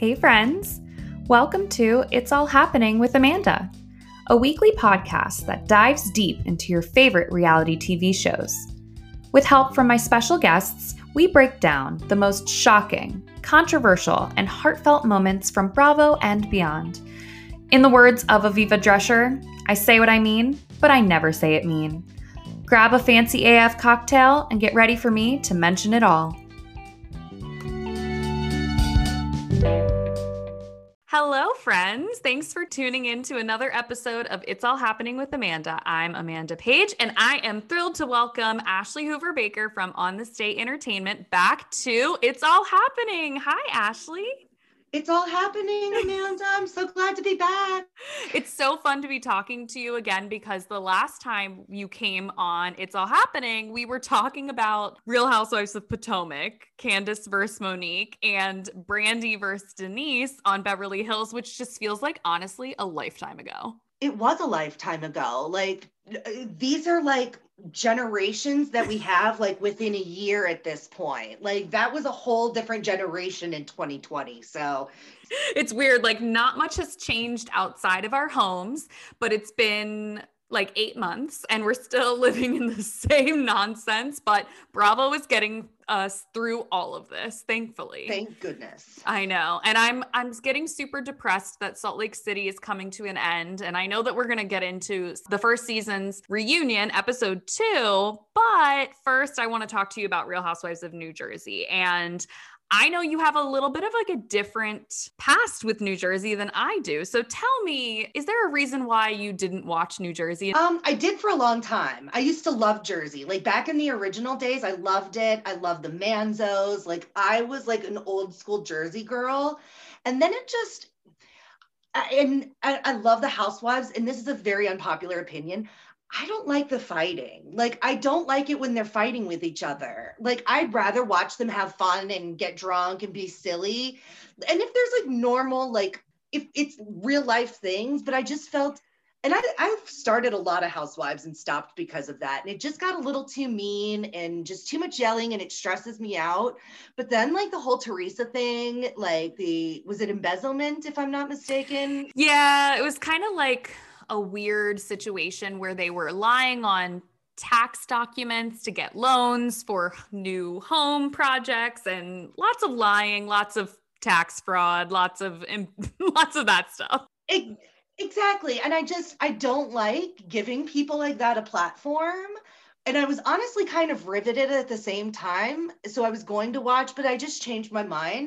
Hey friends, welcome to It's All Happening with Amanda, a weekly podcast that dives deep into your favorite reality TV shows. With help from my special guests, we break down the most shocking, controversial, and heartfelt moments from Bravo and beyond. In the words of Aviva Drescher, I say what I mean, but I never say it mean. Grab a fancy AF cocktail and get ready for me to mention it all. Hello, friends. Thanks for tuning in to another episode of It's All Happening with Amanda. I'm Amanda Page, and I am thrilled to welcome Ashley Hoover Baker from On the State Entertainment back to It's All Happening. Hi, Ashley. It's all happening, Amanda. I'm so glad to be back. It's so fun to be talking to you again because the last time you came on It's All Happening, we were talking about Real Housewives of Potomac, Candace versus Monique, and Brandi versus Denise on Beverly Hills, which just feels like, honestly, a lifetime ago. It was a lifetime ago. Like, these are like generations that we have like within a year at this point. Like, that was a whole different generation in 2020. So it's weird. Like, not much has changed outside of our homes, but it's been like 8 months and we're still living in the same nonsense, but Bravo is getting us through all of this, thankfully. Thank goodness. I know. And I'm getting super depressed that Salt Lake City is coming to an end. And I know that we're going to get into the first season's reunion, episode 2. But first, I want to talk to you about Real Housewives of New Jersey. And I know you have a little bit of like a different past with New Jersey than I do. So tell me, is there a reason why you didn't watch New Jersey? I did for a long time. I used to love Jersey. Like back in the original days, I loved it. I loved the Manzos. Like I was like an old school Jersey girl. And then it just, I love the Housewives. And this is a very unpopular opinion. I don't like the fighting. Like, I don't like it when they're fighting with each other. Like, I'd rather watch them have fun and get drunk and be silly. And if there's like normal, like, if it's real life things, but I just felt, and I've started a lot of Housewives and stopped because of that. And it just got a little too mean and just too much yelling and it stresses me out. But then like the whole Teresa thing, like was it embezzlement, if I'm not mistaken? Yeah, it was kind of like a weird situation where they were lying on tax documents to get loans for new home projects and lots of lying, lots of tax fraud, lots of that stuff. Exactly. And I don't like giving people like that a platform. And I was honestly kind of riveted at the same time. So I was going to watch, but I just changed my mind.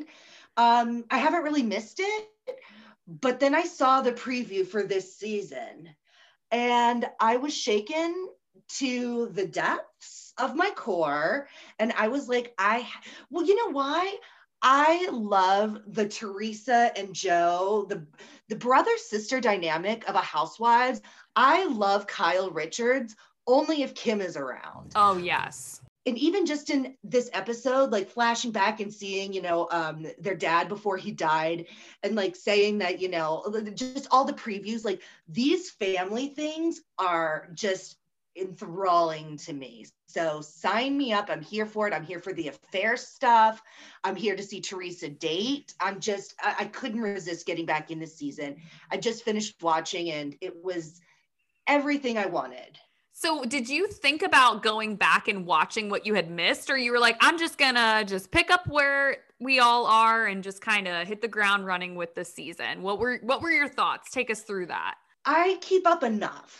I haven't really missed it. But then I saw the preview for this season and I was shaken to the depths of my core. And I was like, well, you know why? I love the Teresa and Joe, the brother-sister dynamic of a Housewives. I love Kyle Richards only if Kim is around. Oh, yes. And even just in this episode, like flashing back and seeing, their dad before he died and like saying that, just all the previews, like these family things are just enthralling to me. So sign me up. I'm here for it. I'm here for the affair stuff. I'm here to see Teresa date. I couldn't resist getting back in this season. I just finished watching and it was everything I wanted. So did you think about going back and watching what you had missed, or you were like, I'm just gonna pick up where we all are and just kind of hit the ground running with this season? What were your thoughts? Take us through that. I keep up enough.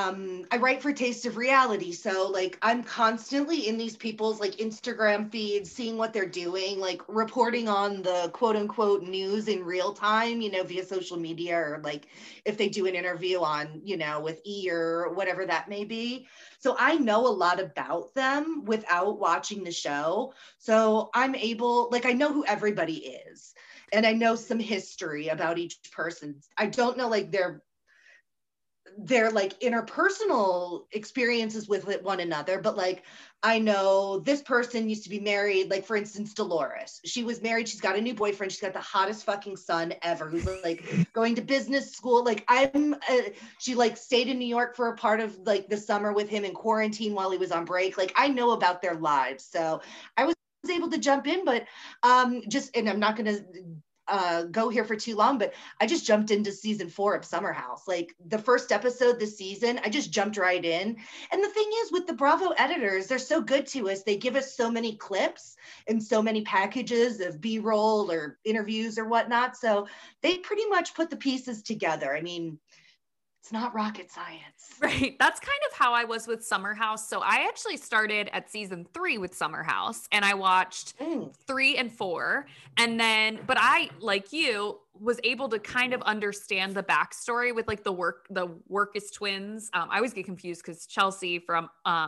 I write for Taste of Reality. So like I'm constantly in these people's like Instagram feeds, seeing what they're doing, like reporting on the quote unquote news in real time, via social media, or like if they do an interview on, with E! or whatever that may be. So I know a lot about them without watching the show. So I'm able, like, I know who everybody is and I know some history about each person. I don't know like their like interpersonal experiences with one another, but like I know this person used to be married, like for instance Dolores, she was married, she's got a new boyfriend, she's got the hottest fucking son ever who's like going to business school. Like she like stayed in New York for a part of like the summer with him in quarantine while he was on break. Like I know about their lives, so I was able to jump in, but and I'm not going to go here for too long, but I just jumped into season 4 of Summer House. Like the first episode this season, I just jumped right in. And the thing is, with the Bravo editors, they're so good to us. They give us so many clips and so many packages of B-roll or interviews or whatnot. So they pretty much put the pieces together. I mean, it's not rocket science. Right. That's kind of how I was with Summer House. So I actually started at season 3 with Summer House, and I watched 3 and 4. And then, but I, like you, was able to kind of understand the backstory with like the Workus twins. I always get confused because Chelsea from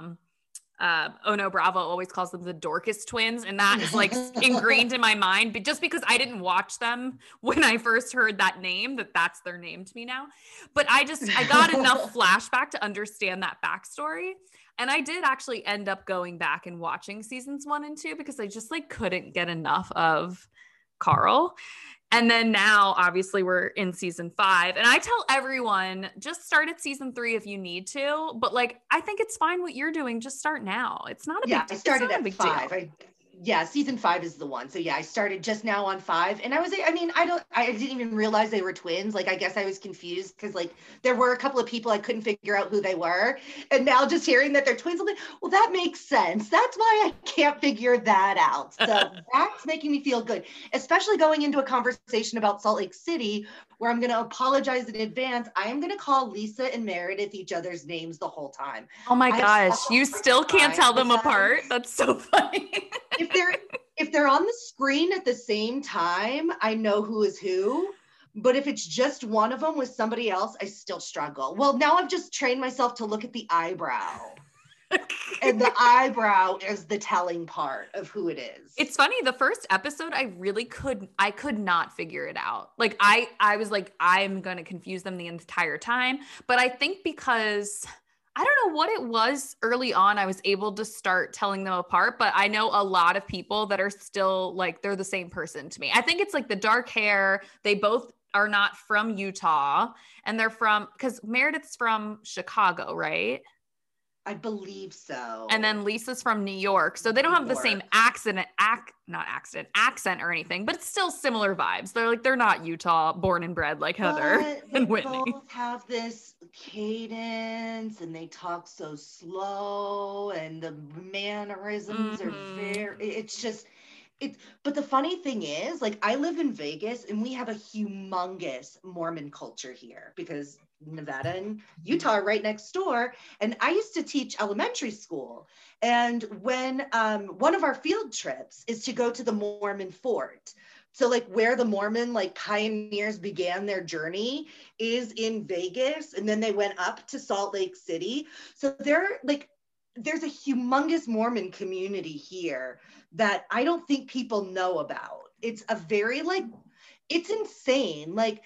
Oh No Bravo always calls them the Dorcas twins, and that is like ingrained in my mind, but just because I didn't watch them when I first heard that name, that's their name to me now. But I got enough flashback to understand that backstory, and I did actually end up going back and watching seasons 1 and 2 because I just like couldn't get enough of Carl. And then now, obviously, we're in season 5. And I tell everyone, just start at season 3 if you need to. But, like, I think it's fine what you're doing. Just start now. It's not a big deal. I started at 5. Season 5 is the one. So yeah, I started just now on 5, and I didn't even realize they were twins. Like, I guess I was confused because like there were a couple of people I couldn't figure out who they were, and now just hearing that they're twins, I'm like, well, that makes sense. That's why I can't figure that out. So that's making me feel good, especially going into a conversation about Salt Lake City, where I'm going to apologize in advance. I am going to call Lisa and Meredith each other's names the whole time. Oh my gosh, you still can't tell them apart? That's so funny. If they're on the screen at the same time, I know who is who. But if it's just one of them with somebody else, I still struggle. Well, now I've just trained myself to look at the eyebrow. And the eyebrow is the telling part of who it is. It's funny. The first episode, I could not figure it out. Like I was like, I'm going to confuse them the entire time. But I think because I don't know what it was early on, I was able to start telling them apart, but I know a lot of people that are still like, they're the same person to me. I think it's like the dark hair. They both are not from Utah, and they're because Meredith's from Chicago, right? I believe so. And then Lisa's from New York. So they don't have the same accent or anything, but it's still similar vibes. They're not Utah born and bred like Heather and Whitney. They both have this cadence, and they talk so slow, and the mannerisms are but the funny thing is, like, I live in Vegas, and we have a humongous Mormon culture here because Nevada and Utah are right next door. And I used to teach elementary school. And when one of our field trips is to go to the Mormon fort. So like where the Mormon like pioneers began their journey is in Vegas. And then they went up to Salt Lake City. So there's a humongous Mormon community here that I don't think people know about. It's a very it's insane. Like,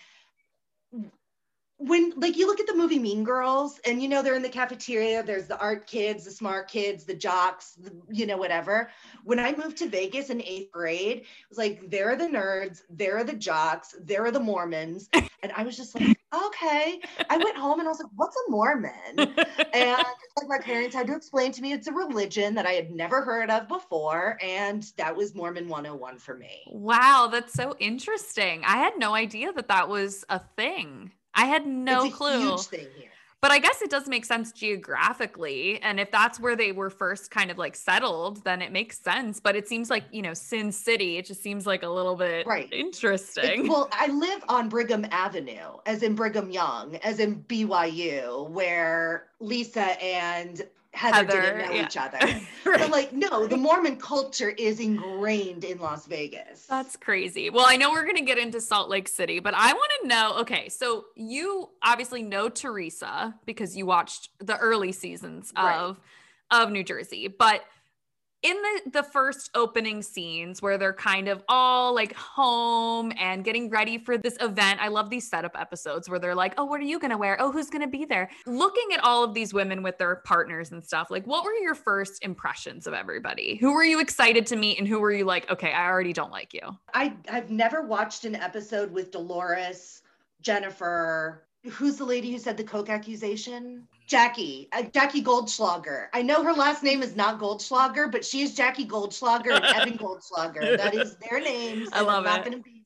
when like you look at the movie Mean Girls, and they're in the cafeteria, there's the art kids, the smart kids, the jocks, whatever. When I moved to Vegas in 8th grade, it was like, there are the nerds, there are the jocks, there are the Mormons. And I was just like, okay. I went home and I was like, what's a Mormon? And like my parents had to explain to me it's a religion that I had never heard of before. And that was Mormon 101 for me. Wow, that's so interesting. I had no idea that was a thing. I had no clue. It's a huge thing here. But I guess it does make sense geographically. And if that's where they were first kind of like settled, then it makes sense. But it seems like, Sin City, it just seems like a little bit interesting. Well, I live on Brigham Avenue, as in Brigham Young, as in BYU, where Lisa and Heather didn't know each other. Right. So no, the Mormon culture is ingrained in Las Vegas. That's crazy. Well, I know we're going to get into Salt Lake City, but I want to know, okay, so you obviously know Teresa because you watched the early seasons of New Jersey, but in the first opening scenes where they're kind of all like home and getting ready for this event, I love these setup episodes where they're like, oh, what are you going to wear? Oh, who's going to be there? Looking at all of these women with their partners and stuff, like what were your first impressions of everybody? Who were you excited to meet and who were you like, okay, I already don't like you? I've never watched an episode with Dolores, Jennifer, who's the lady who said the coke accusation? Jackie Goldschlager. I know her last name is not Goldschlager, but she is Jackie Goldschlager and Evan Goldschlager. That is their names. I love it. I'm not going to be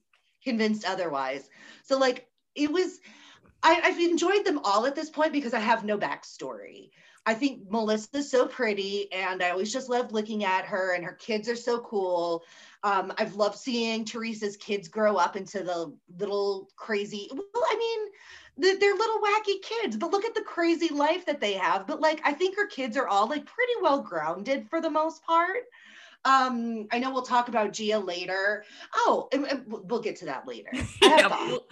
convinced otherwise. So like it was, I've enjoyed them all at this point because I have no backstory. I think Melissa's so pretty, and I always just loved looking at her, and her kids are so cool. I've loved seeing Teresa's kids grow up into the little crazy, well, I mean, they're little wacky kids, but look at the crazy life that they have. But like, I think her kids are all like pretty well grounded for the most part. I know we'll talk about Gia later. Oh, and we'll get to that later. I have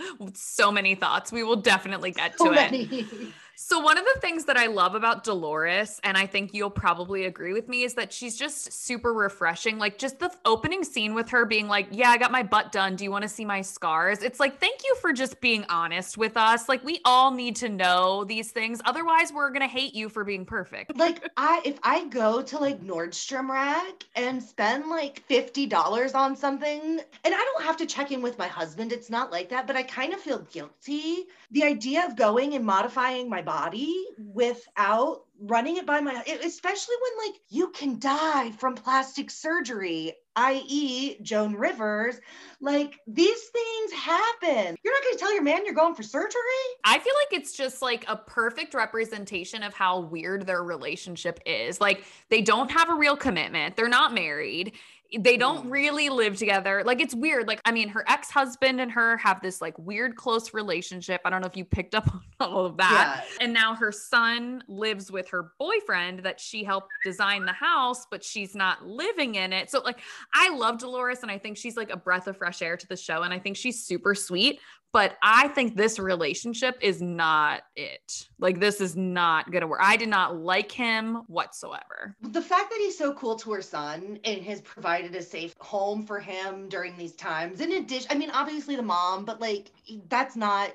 so many thoughts. We will definitely get so to many. it. So one of the things that I love about Dolores, and I think you'll probably agree with me, is that she's just super refreshing. Like just the opening scene with her being like, yeah, I got my butt done. Do you want to see my scars? It's like, thank you for just being honest with us. Like we all need to know these things. Otherwise we're going to hate you for being perfect. Like if I go to like Nordstrom Rack and spend like $50 on something, and I don't have to check in with my husband, it's not like that, but I kind of feel guilty. The idea of going and modifying my body without running it by my, especially when like you can die from plastic surgery, i.e. Joan Rivers, like these things happen. You're not going to tell your man you're going for surgery? I feel like it's just like a perfect representation of how weird their relationship is. Like they don't have a real commitment. They're not married. They don't really live together. Like it's weird. Like, I mean, her ex-husband and her have this like weird close relationship. I don't know if you picked up on all of that. Yeah. And now her son lives with her boyfriend that she helped design the house, but she's not living in it. So like, I love Dolores and I think she's like a breath of fresh air to the show. And I think she's super sweet, but I think this relationship is not it. Like this is not going to work. I did not like him whatsoever. The fact that he's so cool to her son and has provided a safe home for him during these times. In addition, I mean, obviously the mom, but like, that's not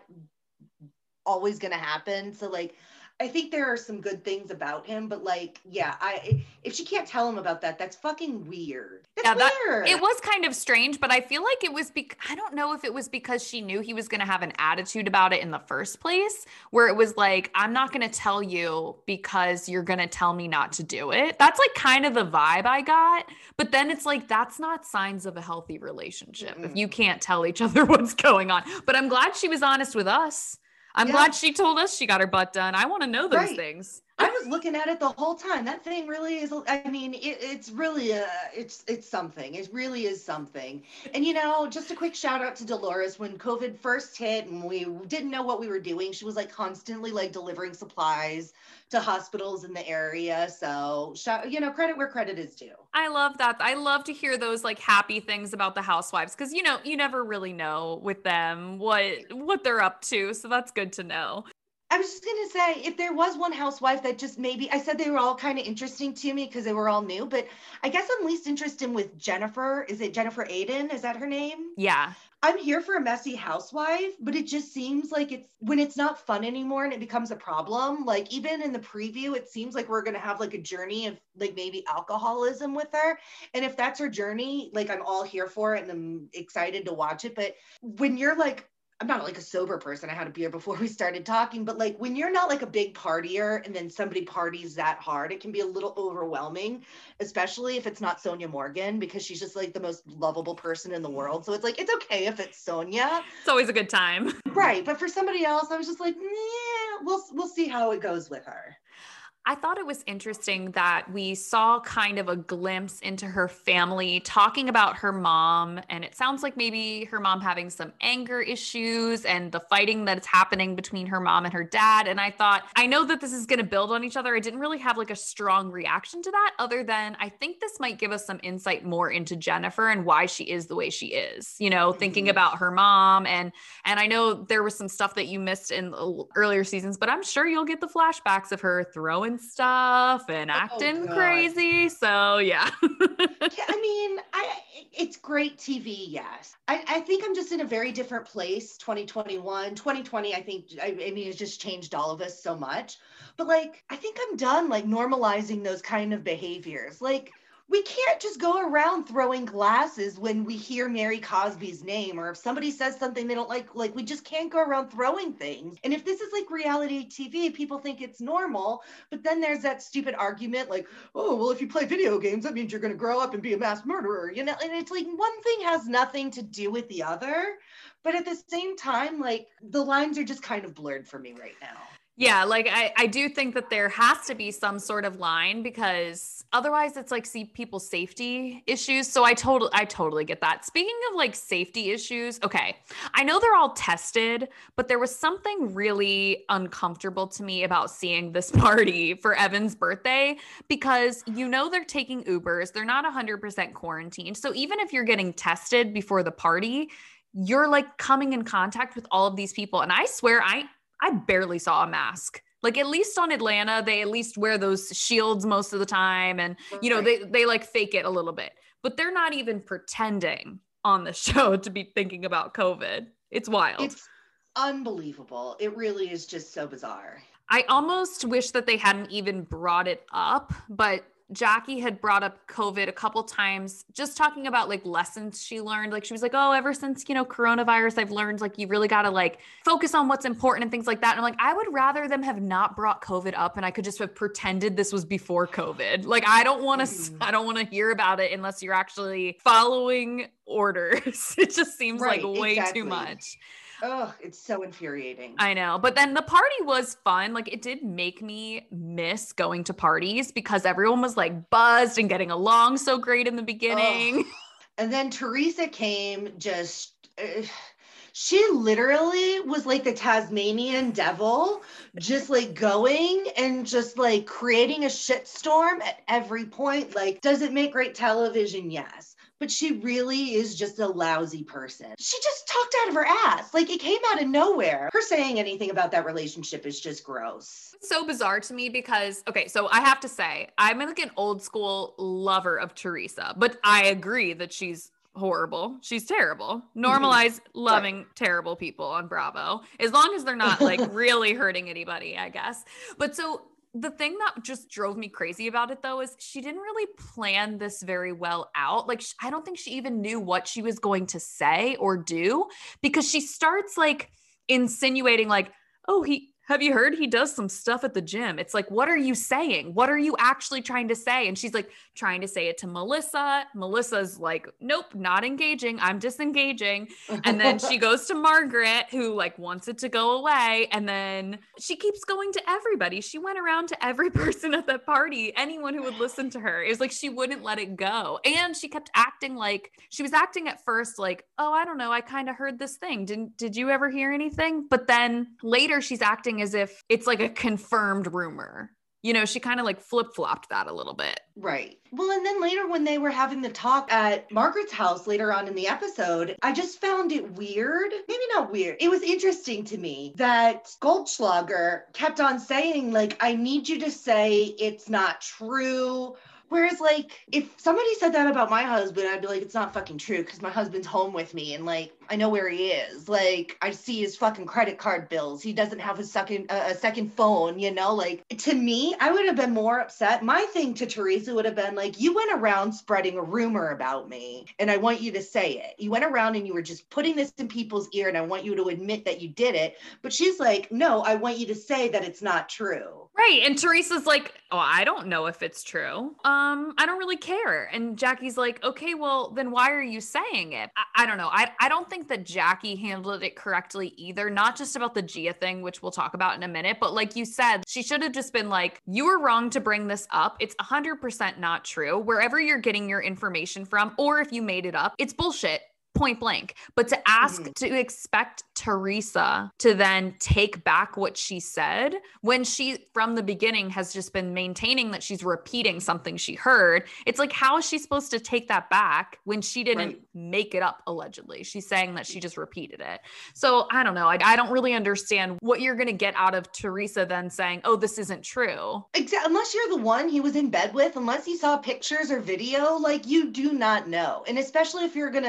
always going to happen. So like, I think there are some good things about him, but like, yeah, if she can't tell him about that, that's fucking weird. That's weird. It was kind of strange, but I feel like it was I don't know if it was because she knew he was going to have an attitude about it in the first place, where it was like, I'm not going to tell you because you're going to tell me not to do it. That's like kind of the vibe I got. But then it's like, that's not signs of a healthy relationship if you can't tell each other what's going on. But I'm glad she was honest with us. I'm glad she told us she got her butt done. I want to know those things. I was looking at it the whole time. That thing really is, I mean, it's really, it's something. It really is something. And, you know, just a quick shout out to Dolores. When COVID first hit and we didn't know what we were doing, she was like constantly like delivering supplies to hospitals in the area. So, you know, credit where credit is due. I love that. I love to hear those like happy things about the housewives because, you know, you never really know with them what they're up to. So that's good to know. I was just going to say, if there was one housewife that just maybe, I said they were all kind of interesting to me because they were all new, but I guess I'm least interested with Jennifer. Is it Jennifer Aydin? Is that her name? Yeah. I'm here for a messy housewife, but it just seems like it's when it's not fun anymore and it becomes a problem. Like even in the preview, it seems like we're going to have like a journey of like maybe alcoholism with her. And if that's her journey, like I'm all here for it and I'm excited to watch it. But when you're like, I'm not like a sober person. I had a beer before we started talking, but like when you're not like a big partier and then somebody parties that hard, it can be a little overwhelming, especially if it's not Sonia Morgan, because she's just like the most lovable person in the world. So it's like, it's okay if it's Sonia. It's always a good time. Right. But for somebody else, I was just like, yeah, we'll see how it goes with her. I thought it was interesting that we saw kind of a glimpse into her family talking about her mom. And it sounds like maybe her mom having some anger issues and the fighting that's happening between her mom and her dad. And I thought, I know that this is going to build on each other. I didn't really have like a strong reaction to that other than I think this might give us some insight more into Jennifer and why she is the way she is, you know, thinking about her mom. And I know there was some stuff that you missed in earlier seasons, but I'm sure you'll get the flashbacks of her throwing stuff and acting crazy. So yeah. I mean, it's great TV. Yes. I think I'm just in a very different place. 2020, I mean, it's just changed all of us so much, but like, I think I'm done like normalizing those kind of behaviors. Like we can't just go around throwing glasses when we hear Mary Cosby's name, or if somebody says something they don't like we just can't go around throwing things. And if this is like reality TV, people think it's normal, but then there's that stupid argument like, oh, well, if you play video games, that means you're going to grow up and be a mass murderer, you know? And it's like one thing has nothing to do with the other, but at the same time, like the lines are just kind of blurred for me right now. Yeah, like I do think that there has to be some sort of line, because otherwise it's like people's safety issues. So I totally get that. Speaking of like safety issues, okay, I know they're all tested, but there was something really uncomfortable to me about seeing this party for Evan's birthday, because they're taking Ubers, they're not 100% quarantined. So even if you're getting tested before the party, you're like coming in contact with all of these people. And I swear I barely saw a mask. Like at least on Atlanta, they at least wear those shields most of the time. And, they like fake it a little bit, but they're not even pretending on the show to be thinking about COVID. It's wild. It's unbelievable. It really is just so bizarre. I almost wish that they hadn't even brought it up, but Jackie had brought up COVID a couple times, just talking about like lessons she learned. Like she was like, oh, ever since, coronavirus, I've learned like you really got to like focus on what's important and things like that. And I'm like, I would rather them have not brought COVID up and I could just have pretended this was before COVID. Like, I don't want to hear about it unless you're actually following orders. It just seems like way too much. Oh, it's so infuriating. I know. But then the party was fun. Like it did make me miss going to parties because everyone was like buzzed and getting along so great in the beginning. Oh. And then Teresa came she literally was like the Tasmanian devil, just like going and just like creating a shitstorm at every point. Like, does it make great television? Yes. But she really is just a lousy person. She just talked out of her ass. Like it came out of nowhere. Her saying anything about that relationship is just gross. It's so bizarre to me because, okay, so I have to say, I'm like an old school lover of Teresa, but I agree that she's horrible. She's terrible. Normalize loving terrible people on Bravo, as long as they're not like really hurting anybody, I guess. But so the thing that just drove me crazy about it, though, is she didn't really plan this very well out. Like, I don't think she even knew what she was going to say or do, because she starts like insinuating like, oh, have you heard he does some stuff at the gym? It's like, what are you saying? What are you actually trying to say? And she's like trying to say it to Melissa. Melissa's like, nope, not engaging. I'm disengaging. And then she goes to Margaret, who like wants it to go away. And then she keeps going to everybody. She went around to every person at the party, anyone who would listen to her. It was like she wouldn't let it go. And she kept acting like, she was acting at first like, oh, I don't know, I kind of heard this thing. Did you ever hear anything? But then later she's acting as if it's like a confirmed rumor. She kind of like flip-flopped that a little bit. Right. Well, and then later when they were having the talk at Margaret's house later on in the episode, I just found it weird. Maybe not weird. It was interesting to me that Goldschlager kept on saying, like, I need you to say it's not true. Whereas, like, if somebody said that about my husband, I'd be like, it's not fucking true because my husband's home with me and, like, I know where he is. Like, I see his fucking credit card bills. He doesn't have a second phone, Like, to me, I would have been more upset. My thing to Teresa would have been, like, you went around spreading a rumor about me, and I want you to say it. You went around and you were just putting this in people's ear, and I want you to admit that you did it. But she's like, no, I want you to say that it's not true. Right. And Teresa's like, oh, I don't know if it's true. I don't really care. And Jackie's like, okay, well, then why are you saying it? I don't know. I don't think that Jackie handled it correctly either. Not just about the Gia thing, which we'll talk about in a minute. But like you said, she should have just been like, you were wrong to bring this up. It's 100% not true. Wherever you're getting your information from, or if you made it up, it's bullshit. Point blank. But to ask, to expect Teresa to then take back what she said when she, from the beginning, has just been maintaining that she's repeating something she heard. It's like, how is she supposed to take that back when she didn't make it up, allegedly? She's saying that she just repeated it. So I don't know. I don't really understand what you're going to get out of Teresa then saying, oh, this isn't true. Exactly. Unless you're the one he was in bed with, unless you saw pictures or video, like, you do not know. And especially if you're going to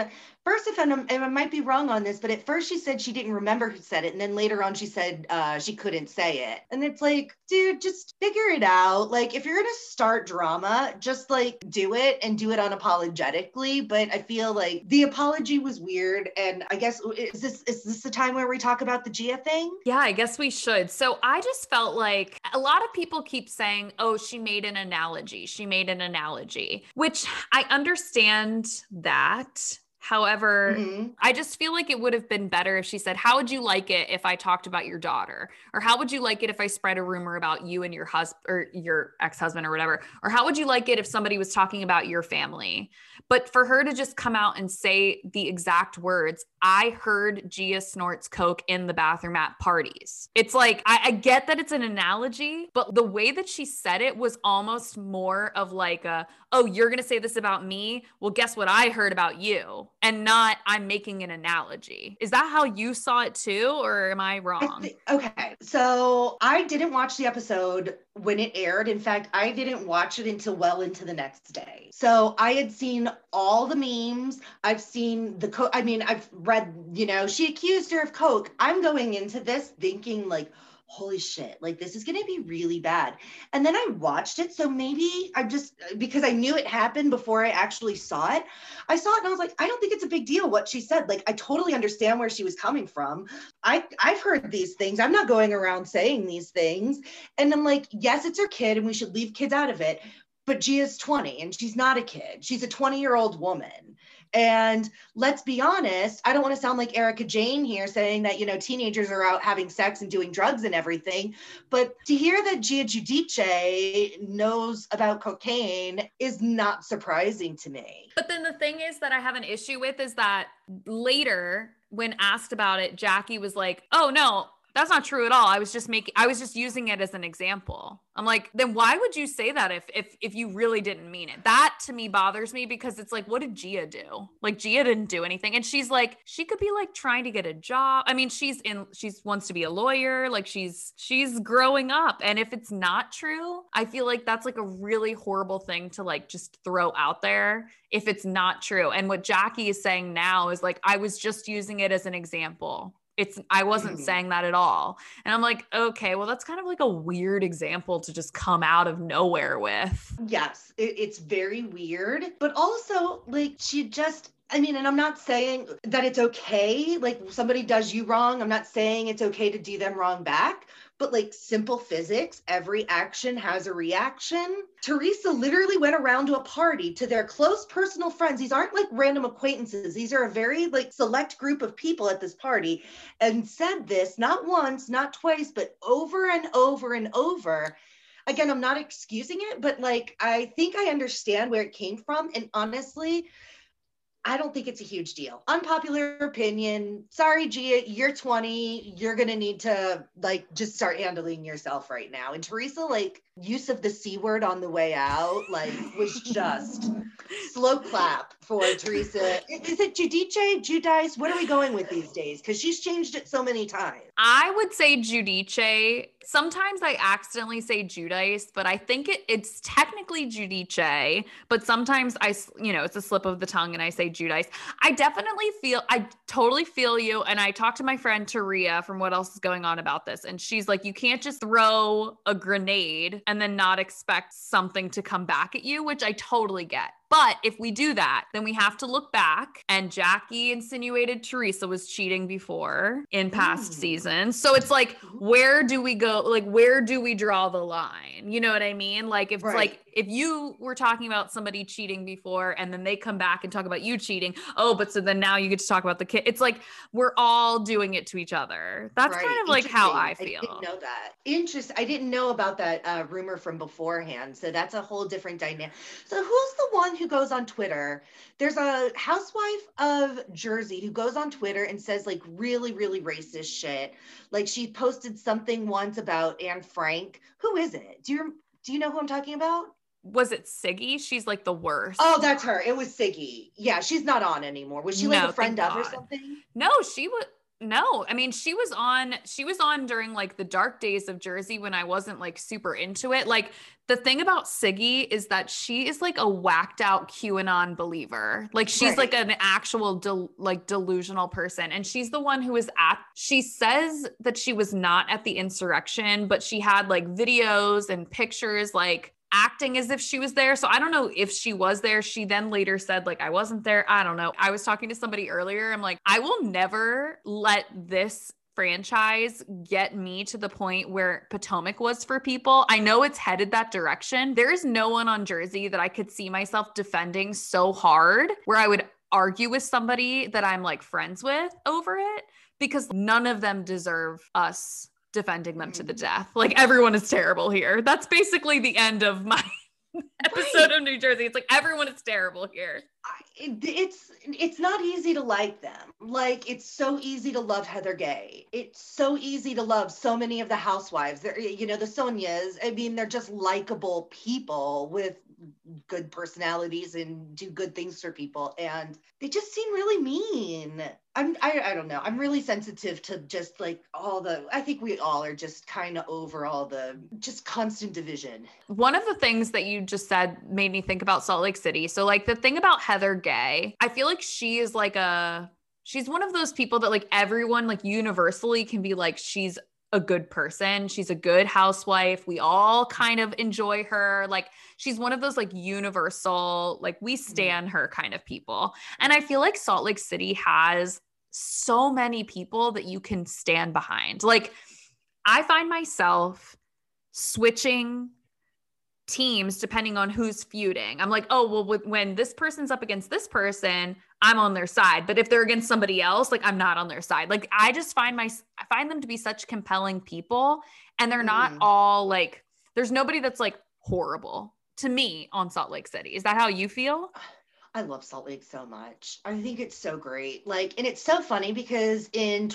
first, if I might be wrong on this, but at first she said she didn't remember who said it. And then later on she said she couldn't say it. And it's like, dude, just figure it out. Like, if you're going to start drama, just like do it and do it unapologetically. But I feel like the apology was weird. And I guess, is this the time where we talk about the Gia thing? Yeah, I guess we should. So I just felt like a lot of people keep saying, oh, she made an analogy. She made an analogy, which I understand that. However, I just feel like it would have been better if she said, how would you like it if I talked about your daughter? Or how would you like it if I spread a rumor about you and your husband or your ex-husband or whatever? Or how would you like it if somebody was talking about your family? But for her to just come out and say the exact words, I heard Gia snorts coke in the bathroom at parties. It's like, I get that it's an analogy, but the way that she said it was almost more of like oh, you're going to say this about me? Well, guess what I heard about you? And not, I'm making an analogy. Is that how you saw it too? Or am I wrong? Okay. So I didn't watch the episode when it aired. In fact, I didn't watch it until well into the next day. So I had seen all the memes. I've seen I've read, she accused her of coke. I'm going into this thinking like, holy shit, like this is going to be really bad. And then I watched it. So maybe because I knew it happened before I actually saw it, I saw it and I was like, I don't think it's a big deal what she said. Like, I totally understand where she was coming from. I've heard these things. I'm not going around saying these things. And I'm like, yes, it's her kid and we should leave kids out of it. But Gia's 20 and she's not a kid. She's a 20-year-old woman. And let's be honest, I don't want to sound like Erica Jane here saying that, teenagers are out having sex and doing drugs and everything. But to hear that Gia Giudice knows about cocaine is not surprising to me. But then the thing is that I have an issue with is that later, when asked about it, Jackie was like, oh, no, that's not true at all. I was just using it as an example. I'm like, then why would you say that if you really didn't mean it? That to me bothers me because it's like, what did Gia do? Like, Gia didn't do anything. And she's like, she could be like trying to get a job. I mean, she wants to be a lawyer. Like she's growing up. And if it's not true, I feel like that's like a really horrible thing to like just throw out there if it's not true. And what Jackie is saying now is like, I was just using it as an example. I wasn't saying that at all. And I'm like, okay, well, that's kind of like a weird example to just come out of nowhere with. Yes, it's very weird. But also, like, and I'm not saying that it's okay. Like, somebody does you wrong. I'm not saying it's okay to do them wrong back. But like simple physics, every action has a reaction. Teresa literally went around to a party to their close personal friends. These aren't like random acquaintances. These are a very like select group of people at this party, and said this not once, not twice, but over and over and over. Again, I'm not excusing it, but like, I think I understand where it came from. And honestly, I don't think it's a huge deal. Unpopular opinion. Sorry, Gia, you're 20. You're going to need to like just start handling yourself right now. And Teresa, like, use of the C word on the way out, like, was just slow clap for Teresa. Is it Giudice? What are we going with these days? Because she's changed it so many times. I would say Giudice. Sometimes I accidentally say Giudice, but I think it's technically Giudice, but sometimes it's a slip of the tongue and I say Giudice. I totally feel you. And I talked to my friend Taria from What Else Is Going On about this. And she's like, you can't just throw a grenade and then not expect something to come back at you, which I totally get. But if we do that, then we have to look back. And Jackie insinuated Teresa was cheating before in past seasons. So it's like, where do we go? Like, where do we draw the line? You know what I mean? Like, if it's like, if you were talking about somebody cheating before and then they come back and talk about you cheating, but so then now you get to talk about the kid. It's like, we're all doing it to each other. That's kind of like how I feel. I didn't know that. Interesting. I didn't know about that rumor from beforehand. So that's a whole different dynamic. So who's the one who goes on Twitter? There's a housewife of Jersey who goes on Twitter and says like really, really racist shit. Like she posted something once about Anne Frank. Who is it? Do you know who I'm talking about? Was it Siggy? She's like the worst. Oh, that's her. It was Siggy. Yeah, she's not on anymore. Was she like a friend of or something? No, she was. No, I mean she was on during like the dark days of Jersey when I wasn't like super into it. Like the thing about Siggy is that she is like a whacked out QAnon believer. Like she's like Right. an actual like delusional person, and she's the one who is at she says that she was not at the insurrection, but she had like videos and pictures like acting as if she was there. So I don't know if she was there. She then later said, like, I wasn't there. I don't know. I was talking to somebody earlier. I'm like, I will never let this franchise get me to the point where Potomac was for people. I know it's headed that direction. There is no one on Jersey that I could see myself defending so hard where I would argue with somebody that I'm like friends with over it, because none of them deserve us defending them to the death. Like everyone is terrible here. That's basically the end of my episode Right. of New Jersey. It's like everyone is terrible here. It's not easy to like them. Like it's so easy to love Heather Gay. It's so easy to love so many of the housewives. They're, you know, the Sonias. I mean, they're just likable people with good personalities and do good things for people, and they just seem really mean. I don't know. I'm really sensitive to just like all the, I think we all are just kind of over all the just constant division. One of the things that you just said made me think about Salt Lake City. So like the thing about Heather Gay, I feel like she is like she's one of those people that like everyone like universally can be like, she's a good person. She's a good housewife. We all kind of enjoy her. Like she's one of those like universal, like we stan her kind of people. And I feel like Salt Lake City has so many people that you can stand behind. Like I find myself switching teams depending on who's feuding. I'm like, oh, well, when this person's up against this person, I'm on their side. But if they're against somebody else, like I'm not on their side. Like I just I find them to be such compelling people, and they're not all like, there's nobody that's like horrible to me on Salt Lake City. Is that how you feel? I love Salt Lake so much. I think it's so great. Like, and it's so funny because in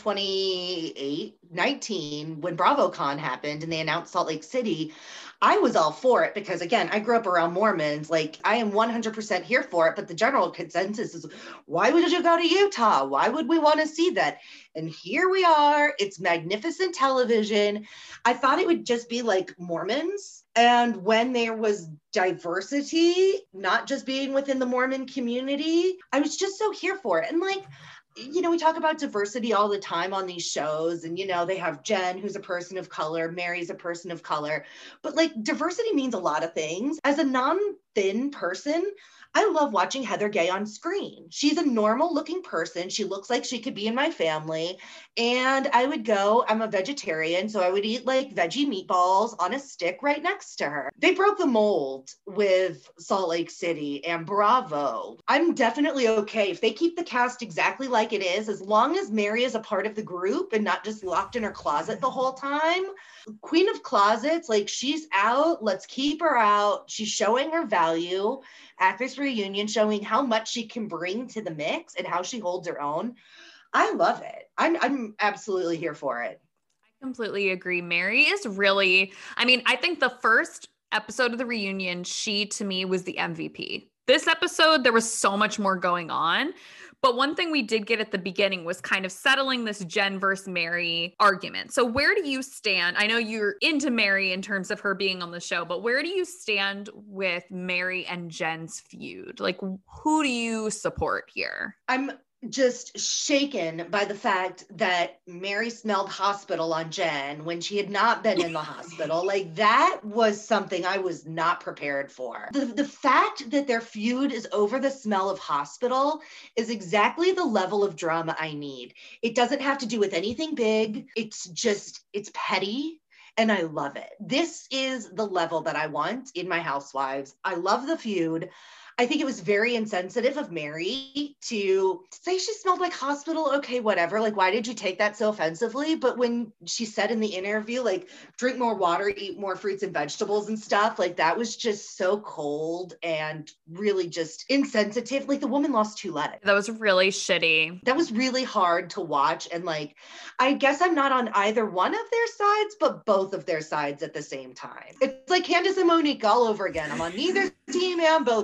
2019, when BravoCon happened and they announced Salt Lake City, I was all for it because, again, I grew up around Mormons. Like, I am 100% here for it. But the general consensus is, why would you go to Utah? Why would we want to see that? And here we are. It's magnificent television. I thought it would just be like Mormons. And when there was diversity, not just being within the Mormon community, I was just so here for it. And like, you know, we talk about diversity all the time on these shows, and, you know, they have Jen, who's a person of color, Mary's a person of color, but like diversity means a lot of things. As a non-thin person, I love watching Heather Gay on screen. She's a normal looking person. She looks like she could be in my family. And I would go, I'm a vegetarian, so I would eat like veggie meatballs on a stick right next to her. They broke the mold with Salt Lake City, and bravo. I'm definitely okay if they keep the cast exactly like it is, as long as Mary is a part of the group and not just locked in her closet the whole time. Queen of Closets, like she's out, let's keep her out. She's showing her value at this reunion, showing how much she can bring to the mix and how she holds her own. I love it. I'm absolutely here for it. I completely agree. Mary is really, I mean, I think the first episode of the reunion, she to me was the MVP. This episode, there was so much more going on. But one thing we did get at the beginning was kind of settling this Jen versus Mary argument. So where do you stand? I know you're into Mary in terms of her being on the show, but where do you stand with Mary and Jen's feud? Like, who do you support here? I'm just shaken by the fact that Mary smelled hospital on Jen when she had not been in the hospital. Like that was something I was not prepared for. The fact that their feud is over the smell of hospital is exactly the level of drama I need. It doesn't have to do with anything big. It's just, it's petty. And I love it. This is the level that I want in my housewives. I love the feud. I think it was very insensitive of Mary to say she smelled like hospital. Okay, whatever. Like, why did you take that so offensively? But when she said in the interview, like, drink more water, eat more fruits and vegetables and stuff, like, that was just so cold and really just insensitive. Like, the woman lost 2 legs. That was really shitty. That was really hard to watch. And, like, I guess I'm not on either one of their sides, but both of their sides at the same time. It's like Candace and Monique all over again. I'm on neither team and both teams.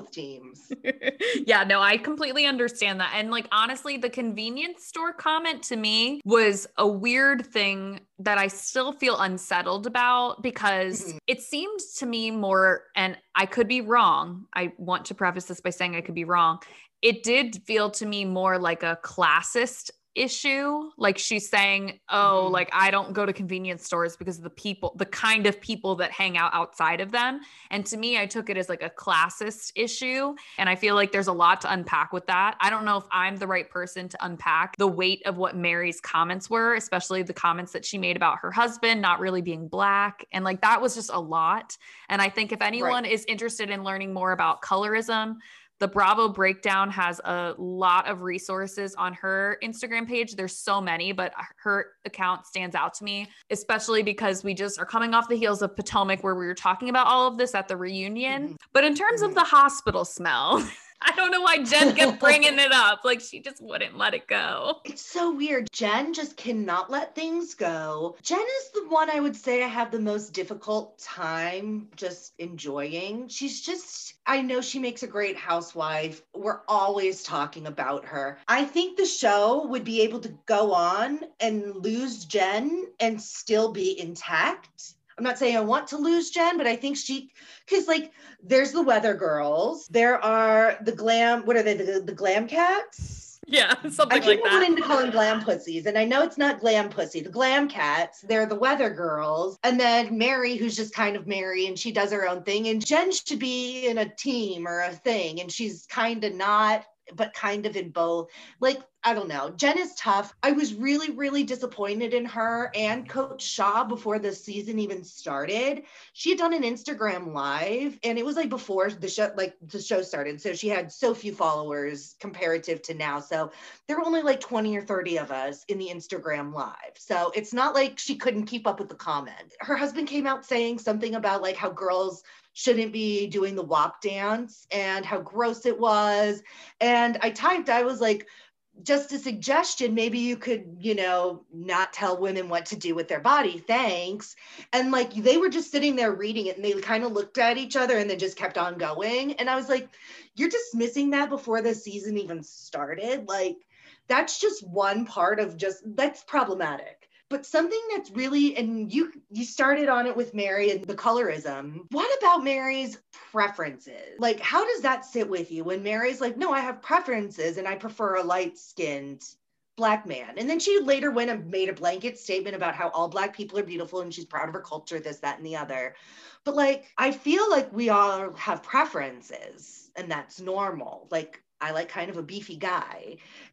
rooms. Yeah, no, I completely understand that. And like, honestly, the convenience store comment to me was a weird thing that I still feel unsettled about because it seemed to me more, and I could be wrong. I want to preface this by saying I could be wrong. It did feel to me more like a classist issue. Like she's saying, oh, like I don't go to convenience stores because of the people, the kind of people that hang out outside of them. And to me, I took it as like a classist issue. And I feel like there's a lot to unpack with that. I don't know if I'm the right person to unpack the weight of what Mary's comments were, especially the comments that she made about her husband not really being Black. And like that was just a lot. And I think if anyone is interested in learning more about colorism, the Bravo Breakdown has a lot of resources on her Instagram page. There's so many, but her account stands out to me, especially because we just are coming off the heels of Potomac, where we were talking about all of this at the reunion. But in terms of the hospital smell, I don't know why Jen kept bringing it up. Like she just wouldn't let it go. It's so weird. Jen just cannot let things go. Jen is the one I would say I have the most difficult time just enjoying. She's just, I know she makes a great housewife. We're always talking about her. I think the show would be able to go on and lose Jen and still be intact. I'm not saying I want to lose Jen, but I think because like there's the Weather Girls, there are the glam, what are they, the glam cats? Yeah, something like that. I keep wanting to call them glam pussies, and I know it's not glam pussy. The glam cats, they're the Weather Girls, and then Mary, who's just kind of Mary, and she does her own thing, and Jen should be in a team or a thing, and she's kind of not, but kind of in both. Like, I don't know. Jen is tough. I was really, really disappointed in her and Coach Shaw before the season even started. She had done an Instagram live, and it was like before the show started. So she had so few followers comparative to now. So there were only like 20 or 30 of us in the Instagram live. So it's not like she couldn't keep up with the comment. Her husband came out saying something about like how girls shouldn't be doing the WAP dance and how gross it was. And I was like, just a suggestion, maybe you could, not tell women what to do with their body. Thanks. And like, they were just sitting there reading it and they kind of looked at each other and then just kept on going. And I was like, you're dismissing that before the season even started. Like, that's just one part of that's problematic. But something that's really, and you started on it with Mary and the colorism. What about Mary's preferences? Like, how does that sit with you when Mary's like, no, I have preferences and I prefer a light-skinned Black man. And then she later went and made a blanket statement about how all Black people are beautiful and she's proud of her culture, this, that, and the other. But like, I feel like we all have preferences and that's normal. Like, I like kind of a beefy guy,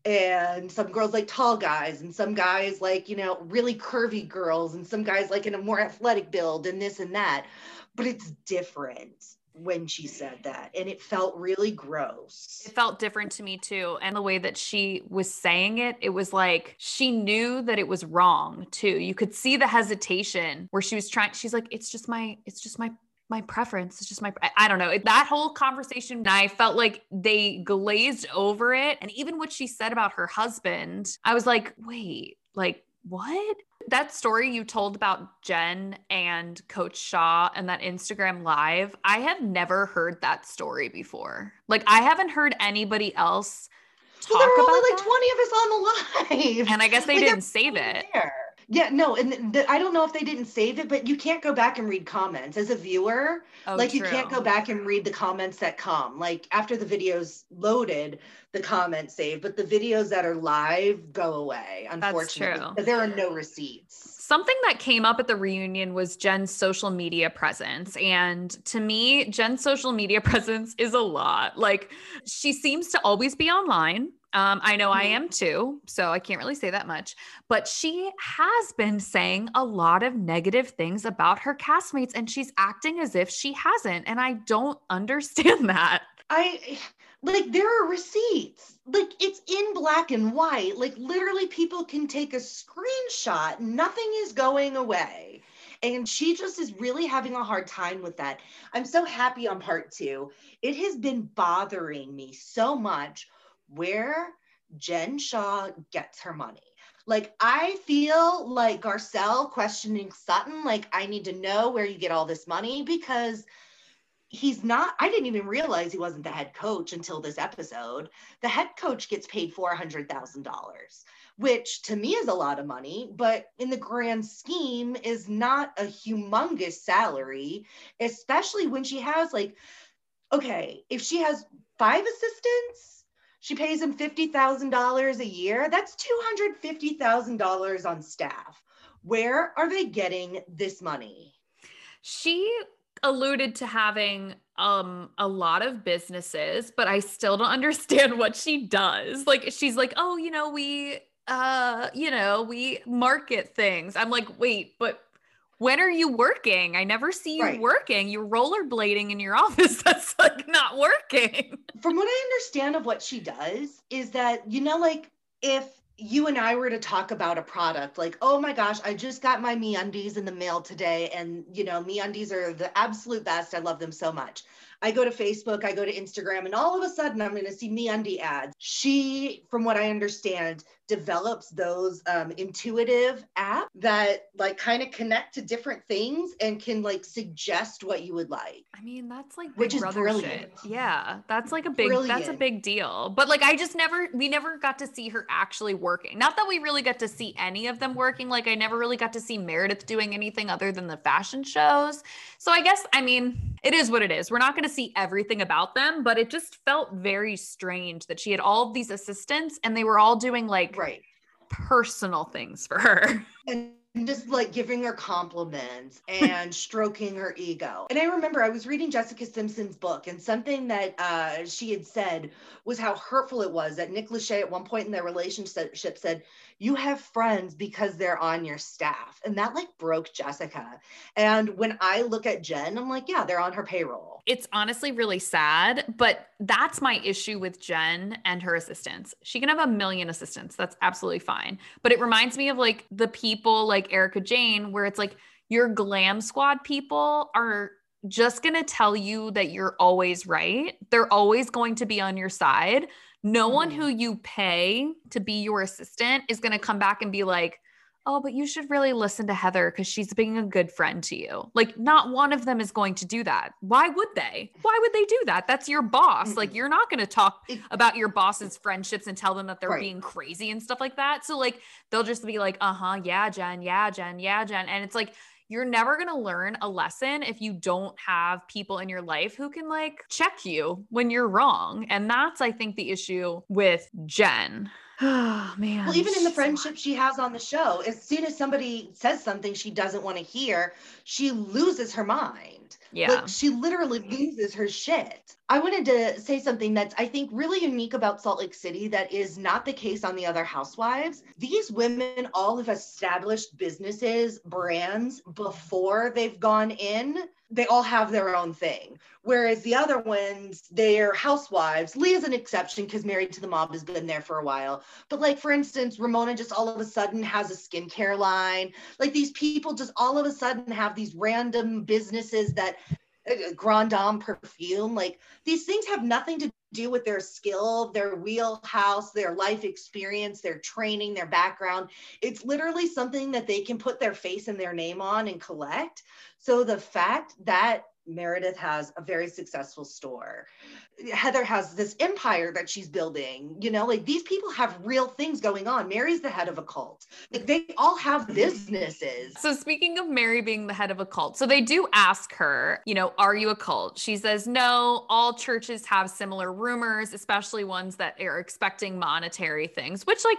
and some girls like tall guys, and some guys like, really curvy girls, and some guys like in a more athletic build and this and that. But it's different when she said that, and it felt really gross. It felt different to me too. And the way that she was saying it, it was like she knew that it was wrong too. You could see the hesitation where she's like, it's just my preference. It's just I don't know. That whole conversation, I felt like they glazed over it. And even what she said about her husband, I was like, wait, like what? That story you told about Jen and Coach Shaw and that Instagram live, I have never heard that story before. Like I haven't heard anybody else talk there were about only that. like 20 of us on the live. And I guess they didn't save it. There. Yeah, no, and I don't know if they didn't save it, but you can't go back and read comments as a viewer. You can't go back and read the comments that come. Like after the video's loaded, the comments save, but the videos that are live go away, unfortunately. That's true. There are no receipts. Something that came up at the reunion was Jen's social media presence. And to me, Jen's social media presence is a lot. Like she seems to always be online. I know I am too, so I can't really say that much, but she has been saying a lot of negative things about her castmates and she's acting as if she hasn't. And I don't understand that. There are receipts, like it's in black and white, like literally people can take a screenshot, nothing is going away. And she just is really having a hard time with that. I'm so happy on part 2. It has been bothering me so much where Jen Shaw gets her money. Like, I feel like Garcelle questioning Sutton, like, I need to know where you get all this money, because he's not, I didn't even realize he wasn't the head coach until this episode. The head coach gets paid $400,000, which to me is a lot of money, but in the grand scheme is not a humongous salary, especially when she has like, okay, if she has 5 assistants, she pays him $50,000 a year. That's $250,000 on staff. Where are they getting this money? She alluded to having a lot of businesses, but I still don't understand what she does. Like, she's like, oh, we market things. I'm like, wait, but when are you working? I never see you working. You're rollerblading in your office. That's like not working. From what I understand of what she does is that, like if you and I were to talk about a product, like, oh my gosh, I just got my MeUndies in the mail today. And, MeUndies are the absolute best. I love them so much. I go to Facebook, I go to Instagram, and all of a sudden I'm going to see MeUndie ads. She, from what I understand, develops those intuitive apps that like kind of connect to different things and can like suggest what you would like. I mean, that's like Big Brother brilliant. Shit. Yeah, that's like that's a big deal. But like, we never got to see her actually working. Not that we really got to see any of them working. Like, I never really got to see Meredith doing anything other than the fashion shows. So I guess, I mean, it is what it is. We're not going to see everything about them, but it just felt very strange that she had all of these assistants and they were all doing like personal things for her. And just like giving her compliments and stroking her ego. And I remember I was reading Jessica Simpson's book, and something that she had said was how hurtful it was that Nick Lachey at one point in their relationship said, you have friends because they're on your staff. And that like broke Jessica. And when I look at Jen, I'm like, yeah, they're on her payroll. It's honestly really sad, but that's my issue with Jen and her assistants. She can have a million assistants. That's absolutely fine. But it reminds me of like the people like Erica Jane, where it's like your glam squad people are just going to tell you that you're always right. They're always going to be on your side. No one who you pay to be your assistant is going to come back and be like, oh, but you should really listen to Heather because she's being a good friend to you. Like, not one of them is going to do that. Why would they? Why would they do that? That's your boss. Like, you're not going to talk about your boss's friendships and tell them that they're being crazy and stuff like that. So like, they'll just be like, yeah, Jen, yeah, Jen, yeah, Jen. And it's like, you're never going to learn a lesson if you don't have people in your life who can like check you when you're wrong. And that's, I think, the issue with Jen. Oh man. Well, even in the friendship she has on the show, as soon as somebody says something she doesn't want to hear, she loses her mind. Yeah. Like, she literally loses her shit. I wanted to say something that's, I think, really unique about Salt Lake City that is not the case on the other housewives. These women all have established businesses, brands before they've gone in. They all have their own thing. Whereas the other ones, they're housewives. Leah's an exception because Married to the Mob has been there for a while. But like, for instance, Ramona just all of a sudden has a skincare line. Like, these people just all of a sudden have these random businesses that Grand Dame perfume. Like, these things have nothing to do with their skill, their wheelhouse, their life experience, their training, their background. It's literally something that they can put their face and their name on and collect. So the fact that Meredith has a very successful store, Heather has this empire that she's building, like, these people have real things going on. Mary's the head of a cult. Like, they all have businesses. So speaking of Mary being the head of a cult, so they do ask her, are you a cult? She says, no, all churches have similar rumors, especially ones that are expecting monetary things, which like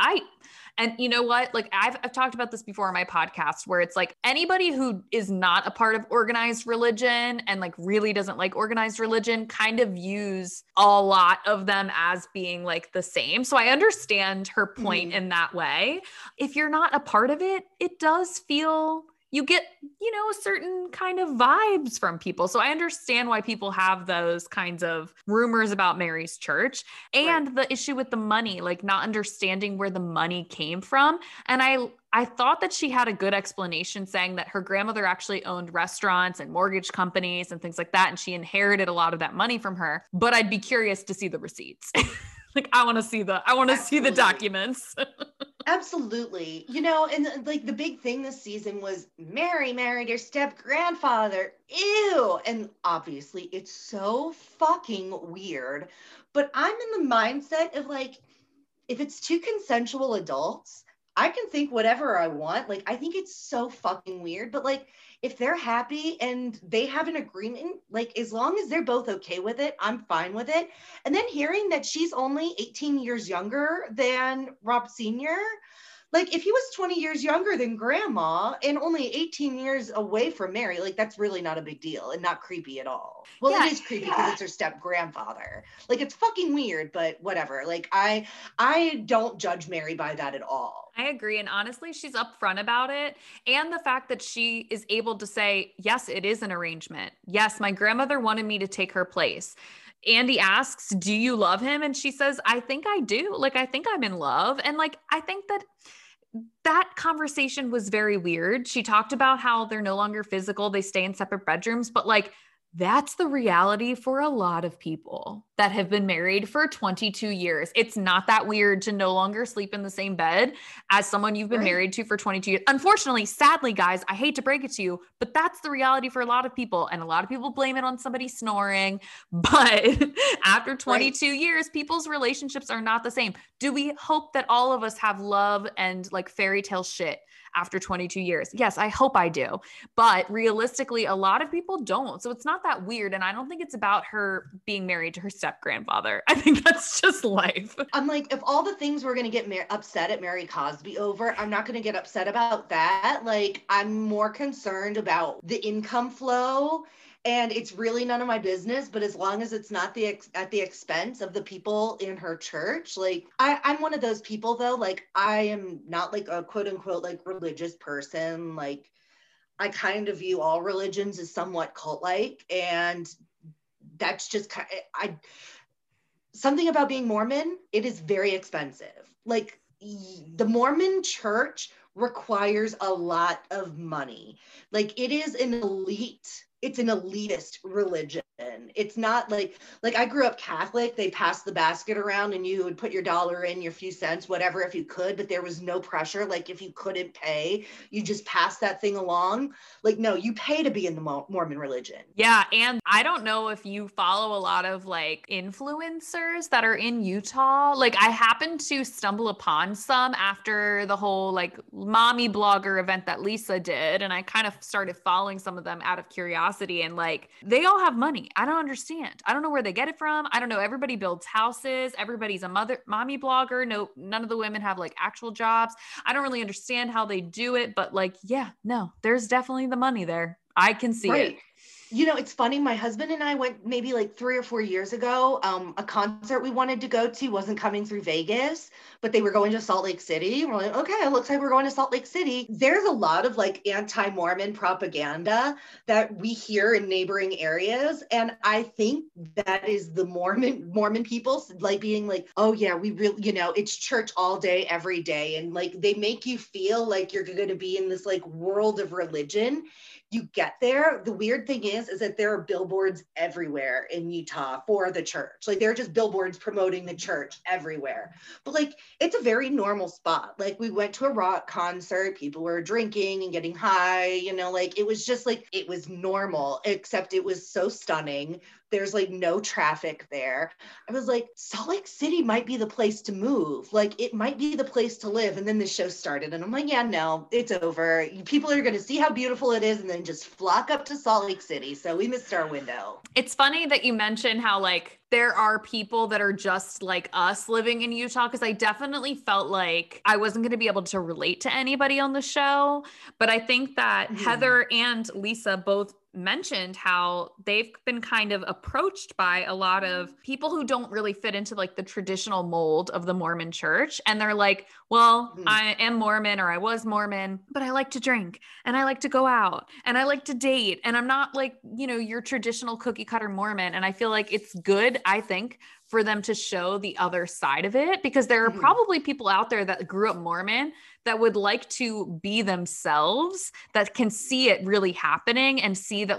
and you know what? Like, I've talked about this before on my podcast, where it's like anybody who is not a part of organized religion and like really doesn't like organized religion kind of views a lot of them as being like the same. So I understand her point in that way. If you're not a part of it, it does feel, you get, a certain kind of vibes from people. So I understand why people have those kinds of rumors about Mary's church, and the issue with the money, like not understanding where the money came from. And I thought that she had a good explanation, saying that her grandmother actually owned restaurants and mortgage companies and things like that. And she inherited a lot of that money from her, but I'd be curious to see the receipts. Like, I want to see the documents. Absolutely. And like the big thing this season was Mary married her step grandfather. Ew. And obviously it's so fucking weird. But I'm in the mindset of like, if it's two consensual adults, I can think whatever I want. Like, I think it's so fucking weird. But like, if they're happy and they have an agreement, like as long as they're both okay with it, I'm fine with it. And then hearing that she's only 18 years younger than Rob Sr., like if he was 20 years younger than grandma and only 18 years away from Mary, like that's really not a big deal and not creepy at all. Well, Yeah, it is creepy because it's her step grandfather. Like it's fucking weird, but whatever. Like I don't judge Mary by that at all. I agree. And honestly, she's upfront about it. And the fact that she is able to say, yes, it is an arrangement. Yes, my grandmother wanted me to take her place. Andy asks, do you love him? And she says, I think I do. Like, I think I'm in love. And like, I think that conversation was very weird. She talked about how they're no longer physical, they stay in separate bedrooms, but like that's the reality for a lot of people that have been married for 22 years. It's not that weird to no longer sleep in the same bed as someone you've been married to for 22 years. Unfortunately, sadly, guys, I hate to break it to you, but that's the reality for a lot of people. And a lot of people blame it on somebody snoring. But after 22 years, people's relationships are not the same. Do we hope that all of us have love and like fairy tale shit after 22 years? Yes, I hope I do. But realistically, a lot of people don't. So it's not that weird. And I don't think it's about her being married to her step grandfather. I think that's just life. I'm like, if all the things we're going to get upset at Mary Cosby over, I'm not going to get upset about that. Like, I'm more concerned about the income flow. And it's really none of my business, but as long as it's not at the expense of the people in her church, like I'm one of those people though, like I am not like a quote unquote like religious person. Like I kind of view all religions as somewhat cult-like, and that's just something about being Mormon. It is very expensive. Like the Mormon church requires a lot of money. Like it is an elite. It's an elitist religion. It's not like I grew up Catholic. They passed the basket around and you would put your dollar in, your few cents, whatever, if you could, but there was no pressure. Like if you couldn't pay, you just pass that thing along. Like, no, you pay to be in the Mormon religion. Yeah. And I don't know if you follow a lot of like influencers that are in Utah. Like I happened to stumble upon some after the whole like mommy blogger event that Lisa did. And I kind of started following some of them out of curiosity. And like they all have money. I don't understand. I don't know where they get it from. I don't know. Everybody builds houses. Everybody's a mommy blogger. No, none of the women have like actual jobs. I don't really understand how they do it, but like, yeah, no, there's definitely the money there. I can see it. It's funny. My husband and I went maybe like 3 or 4 years ago. A concert we wanted to go to wasn't coming through Vegas, but they were going to Salt Lake City. We're like, okay, it looks like we're going to Salt Lake City. There's a lot of like anti-Mormon propaganda that we hear in neighboring areas. And I think that is the Mormon people like being like, oh yeah, we really, it's church all day, every day. And like, they make you feel like you're going to be in this like world of religion. You get there. The weird thing is that there are billboards everywhere in Utah for the church. Like they're just billboards promoting the church everywhere. But like, it's a very normal spot. Like we went to a rock concert, people were drinking and getting high, like it was just like, it was normal, except it was so stunning. There's like no traffic there. I was like, Salt Lake City might be the place to move. Like it might be the place to live. And then the show started and I'm like, yeah, no, it's over. People are going to see how beautiful it is and then just flock up to Salt Lake City. So we missed our window. It's funny that you mentioned how like there are people that are just like us living in Utah, because I definitely felt like I wasn't going to be able to relate to anybody on the show. But I think that Heather and Lisa both mentioned how they've been kind of approached by a lot of people who don't really fit into like the traditional mold of the Mormon church. And they're like, well, I am Mormon or I was Mormon, but I like to drink and I like to go out and I like to date. And I'm not like, your traditional cookie cutter Mormon. And I feel like it's good, I think, for them to show the other side of it, because there are probably people out there that grew up Mormon that would like to be themselves, that can see it really happening and see that like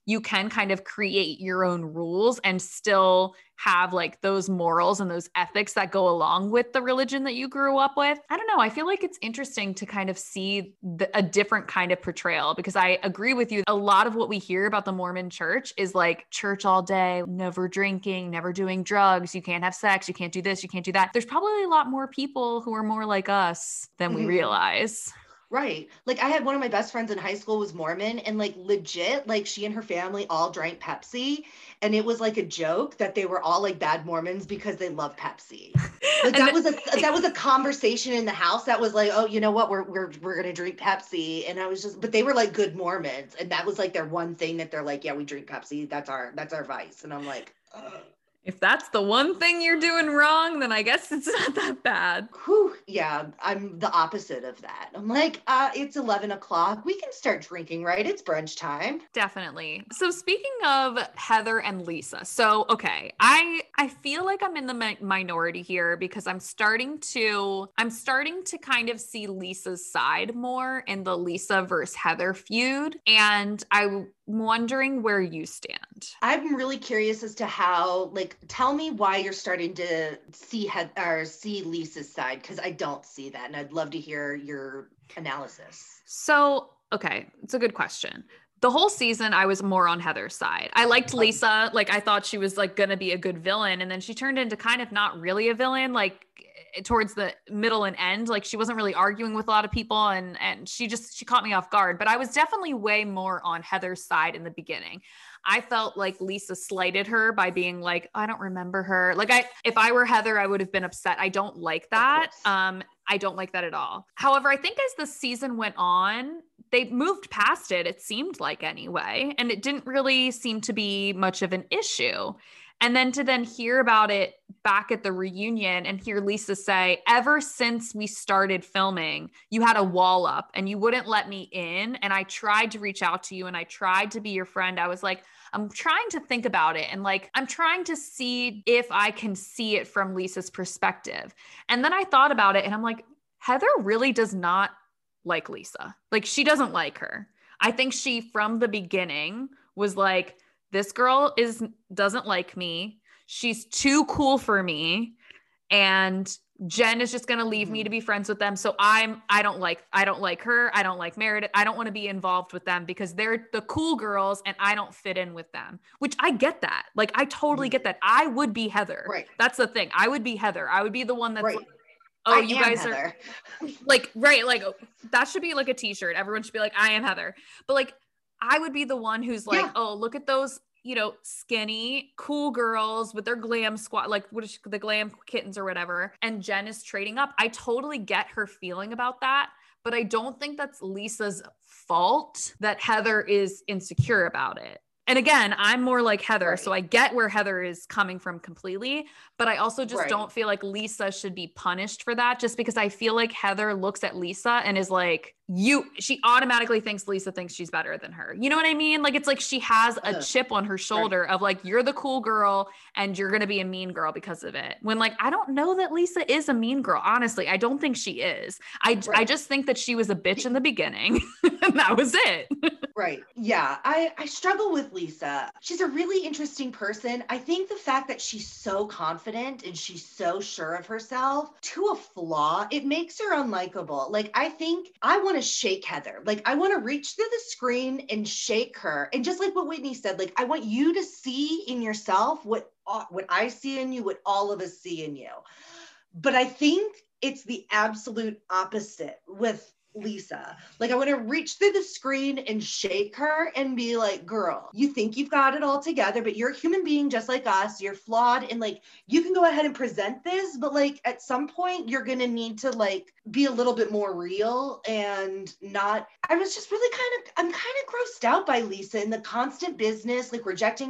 you can kind of create your own rules and still have like those morals and those ethics that go along with the religion that you grew up with. I don't know. I feel like it's interesting to kind of see a different kind of portrayal, because I agree with you. A lot of what we hear about the Mormon church is like church all day, never drinking, never doing drugs. You can't have sex. You can't do this. You can't do that. There's probably a lot more people who are more like us than we realize. Right. Like I had one of my best friends in high school was Mormon, and like legit, like she and her family all drank Pepsi. And it was like a joke that they were all like bad Mormons because they love Pepsi. Like that was a conversation in the house that was like, oh, you know what? We're gonna drink Pepsi. And I was just, but they were like good Mormons. And that was like their one thing that they're like, yeah, we drink Pepsi. That's our vice. And I'm like, ugh. If that's the one thing you're doing wrong, then I guess it's not that bad. Whew, yeah, I'm the opposite of that. I'm like, it's 11 o'clock. We can start drinking, right? It's brunch time. Definitely. So speaking of Heather and Lisa, so, okay, I feel like I'm in the minority here because I'm starting to kind of see Lisa's side more in the Lisa versus Heather feud. And I'm wondering where you stand. I'm really curious as to how, like, tell me why you're starting to see Lisa's side, because I don't see that, and I'd love to hear your analysis. So, okay, it's a good question. The whole season, I was more on Heather's side. I liked Lisa. Like, I thought she was like going to be a good villain. And then she turned into kind of not really a villain, like towards the middle and end. Like she wasn't really arguing with a lot of people. And she caught me off guard. But I was definitely way more on Heather's side in the beginning. I felt like Lisa slighted her by being like, I don't remember her. Like if I were Heather, I would have been upset. I don't like that. I don't like that at all. However, I think as the season went on, they moved past it. It seemed like anyway, and it didn't really seem to be much of an issue. And then to hear about it back at the reunion and hear Lisa say, ever since we started filming, you had a wall up and you wouldn't let me in. And I tried to reach out to you and I tried to be your friend. I was like, I'm trying to think about it. And like, I'm trying to see if I can see it from Lisa's perspective. And then I thought about it and I'm like, Heather really does not like Lisa. Like she doesn't like her. I think she, from the beginning, was like, this girl doesn't like me. She's too cool for me. And Jen is just going to leave me to be friends with them. So I don't like her. I don't like Meredith. I don't want to be involved with them because they're the cool girls and I don't fit in with them, which I get that. Like, I totally get that. I would be Heather. Right. That's the thing. I would be Heather. I would be the one that's right. like, oh, you guys Heather. Are like, right. Like that should be like a t-shirt. Everyone should be like, I am Heather. But like, I would be the one who's like, oh, look at those, skinny, cool girls with their glam squad, like what is the glam kittens or whatever. And Jen is trading up. I totally get her feeling about that, but I don't think that's Lisa's fault that Heather is insecure about it. And again, I'm more like Heather, right. So I get where Heather is coming from completely, but I also just don't feel like Lisa should be punished for that, just because I feel like Heather looks at Lisa and is like, she automatically thinks Lisa thinks she's better than her. You know what I mean? Like, it's like she has a chip on her shoulder of like, you're the cool girl and you're going to be a mean girl because of it. When like, I don't know that Lisa is a mean girl. Honestly, I don't think she is. I just think that she was a bitch in the beginning and that was it. Right. Yeah. I struggle with Lisa. She's a really interesting person. I think the fact that she's so confident and she's so sure of herself to a flaw, it makes her unlikable. Like, I think I want to shake Heather. Like, I want to reach through the screen and shake her. And just like what Whitney said, like, I want you to see in yourself what I see in you, what all of us see in you. But I think it's the absolute opposite with Lisa. Like, I want to reach through the screen and shake her and be like, girl, you think you've got it all together, but you're a human being just like us. You're flawed. And like, you can go ahead and present this, but like at some point you're going to need to like be a little bit more real and not, I'm kind of grossed out by Lisa and the constant business, like rejecting her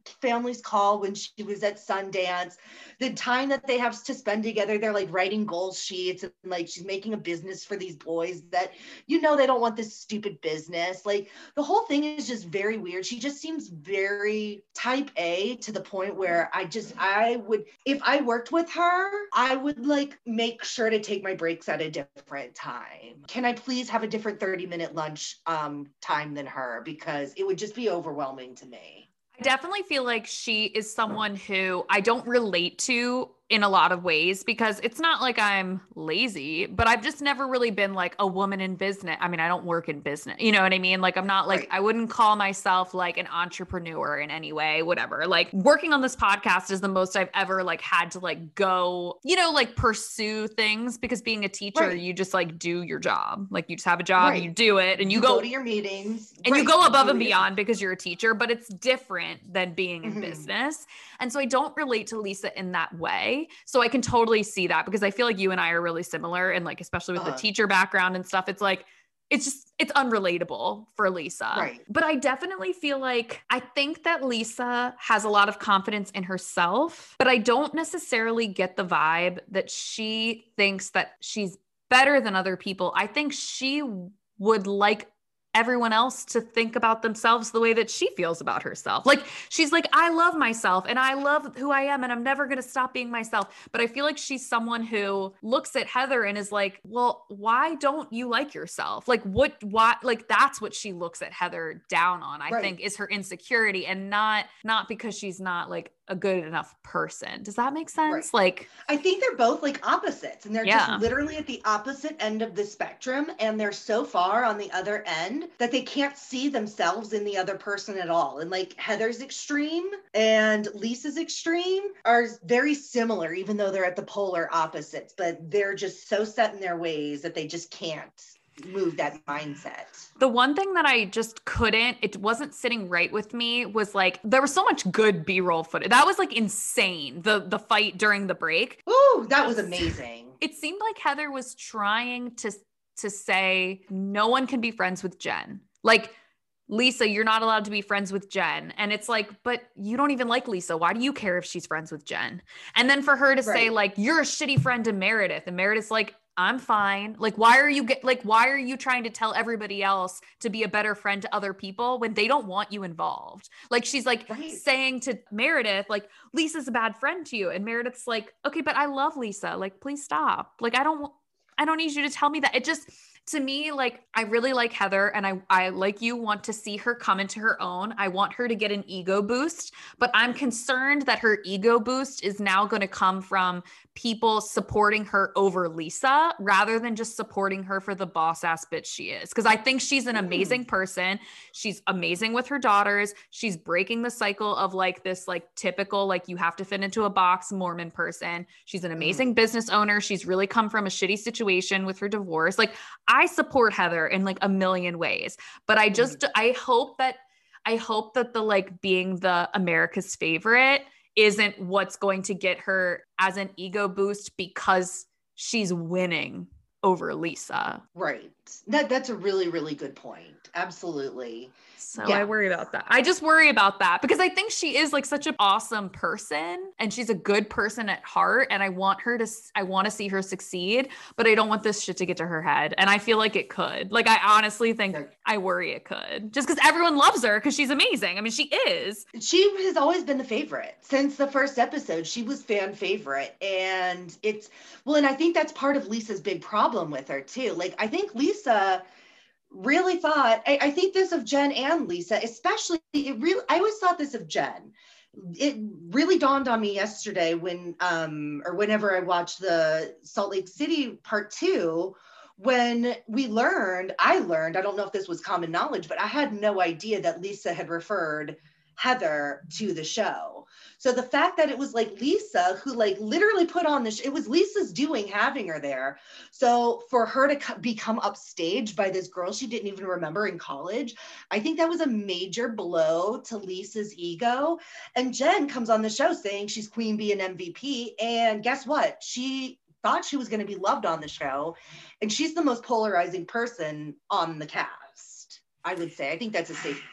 family's call when she was at Sundance, the time that they have to spend together, they're like writing goal sheets and like she's making a business for these boys that, they don't want this stupid business. Like the whole thing is just very weird. She just seems very type A to the point where I would, if I worked with her, I would like make sure to take my breaks at a different time. Can I please have a different 30-minute lunch time than her? Because it would just be overwhelming to me. I definitely feel like she is someone who I don't relate to in a lot of ways, because it's not like I'm lazy, but I've just never really been like a woman in business. I mean, I don't work in business, you know what I mean? Like, I'm not like, I wouldn't call myself like an entrepreneur in any way, whatever. Like working on this podcast is the most I've ever like had to like go, like pursue things, because being a teacher, you just like do your job. Like you just have a job, you do it, and you go to your meetings and you go above and beyond because you're a teacher, but it's different than being in business. And so I don't relate to Lisa in that way. So I can totally see that, because I feel like you and I are really similar, and like, especially with the teacher background and stuff, it's like, it's unrelatable for Lisa. Right. But I definitely feel like, I think that Lisa has a lot of confidence in herself, but I don't necessarily get the vibe that she thinks that she's better than other people. I think she would like everyone else to think about themselves the way that she feels about herself. Like she's like, I love myself and I love who I am and I'm never going to stop being myself. But I feel like she's someone who looks at Heather and is like, well, why don't you like yourself? Like why, like that's what she looks at Heather down on, I think, is her insecurity, and not because she's not like a good enough person. Does that make sense? Like, I think they're both like opposites, and they're just literally at the opposite end of the spectrum, and they're so far on the other end that they can't see themselves in the other person at all. And like Heather's extreme and Lisa's extreme are very similar, even though they're at the polar opposites, but they're just so set in their ways that they just can't move that mindset. The one thing that I just it wasn't sitting right with me was like, there was so much good B-roll footage. That was like insane. The fight during the break. Ooh, that was amazing. It seemed like Heather was trying to say, no one can be friends with Jen. Like, Lisa, you're not allowed to be friends with Jen. And it's like, but you don't even like Lisa. Why do you care if she's friends with Jen? And then for her to say like, you're a shitty friend to Meredith. And Meredith's like, I'm fine. Like, why are you trying to tell everybody else to be a better friend to other people when they don't want you involved? Like, she's like saying to Meredith, like, Lisa's a bad friend to you. And Meredith's like, okay, but I love Lisa. Like, please stop. Like, I don't need you to tell me that. It just, to me, like, I really like Heather, and I like you want to see her come into her own. I want her to get an ego boost, but I'm concerned that her ego boost is now going to come from people supporting her over Lisa rather than just supporting her for the boss ass bitch she is. Because I think she's an amazing person. She's amazing with her daughters. She's breaking the cycle of like this like typical, like you have to fit into a box Mormon person. She's an amazing business owner. She's really come from a shitty situation with her divorce. Like, I support Heather in like a million ways, but I hope that the like being the America's favorite isn't what's going to get her as an ego boost because she's winning over Lisa. Right. That's a really, really good point. Absolutely. So I worry about that. I just worry about that because I think she is like such an awesome person and she's a good person at heart. And I want to see her succeed, but I don't want this shit to get to her head. And I feel like it could. Like, I honestly think I worry it could, just because everyone loves her because she's amazing. I mean, she is. She has always been the favorite since the first episode. She was fan favorite. And and I think that's part of Lisa's big problem with her too. Like, I think Lisa really thought, I think this of Jen and Lisa, especially, I always thought this of Jen. It really dawned on me yesterday whenever I watched the Salt Lake City part 2, when I learned, I don't know if this was common knowledge, but I had no idea that Lisa had referred Heather to the show. So the fact that it was like Lisa who like literally put on it was Lisa's doing having her there. So for her to become upstaged by this girl she didn't even remember in college, I think that was a major blow to Lisa's ego. And Jen comes on the show saying she's Queen Bee and MVP. And guess what? She thought she was going to be loved on the show. And she's the most polarizing person on the cast, I would say. I think that's a safe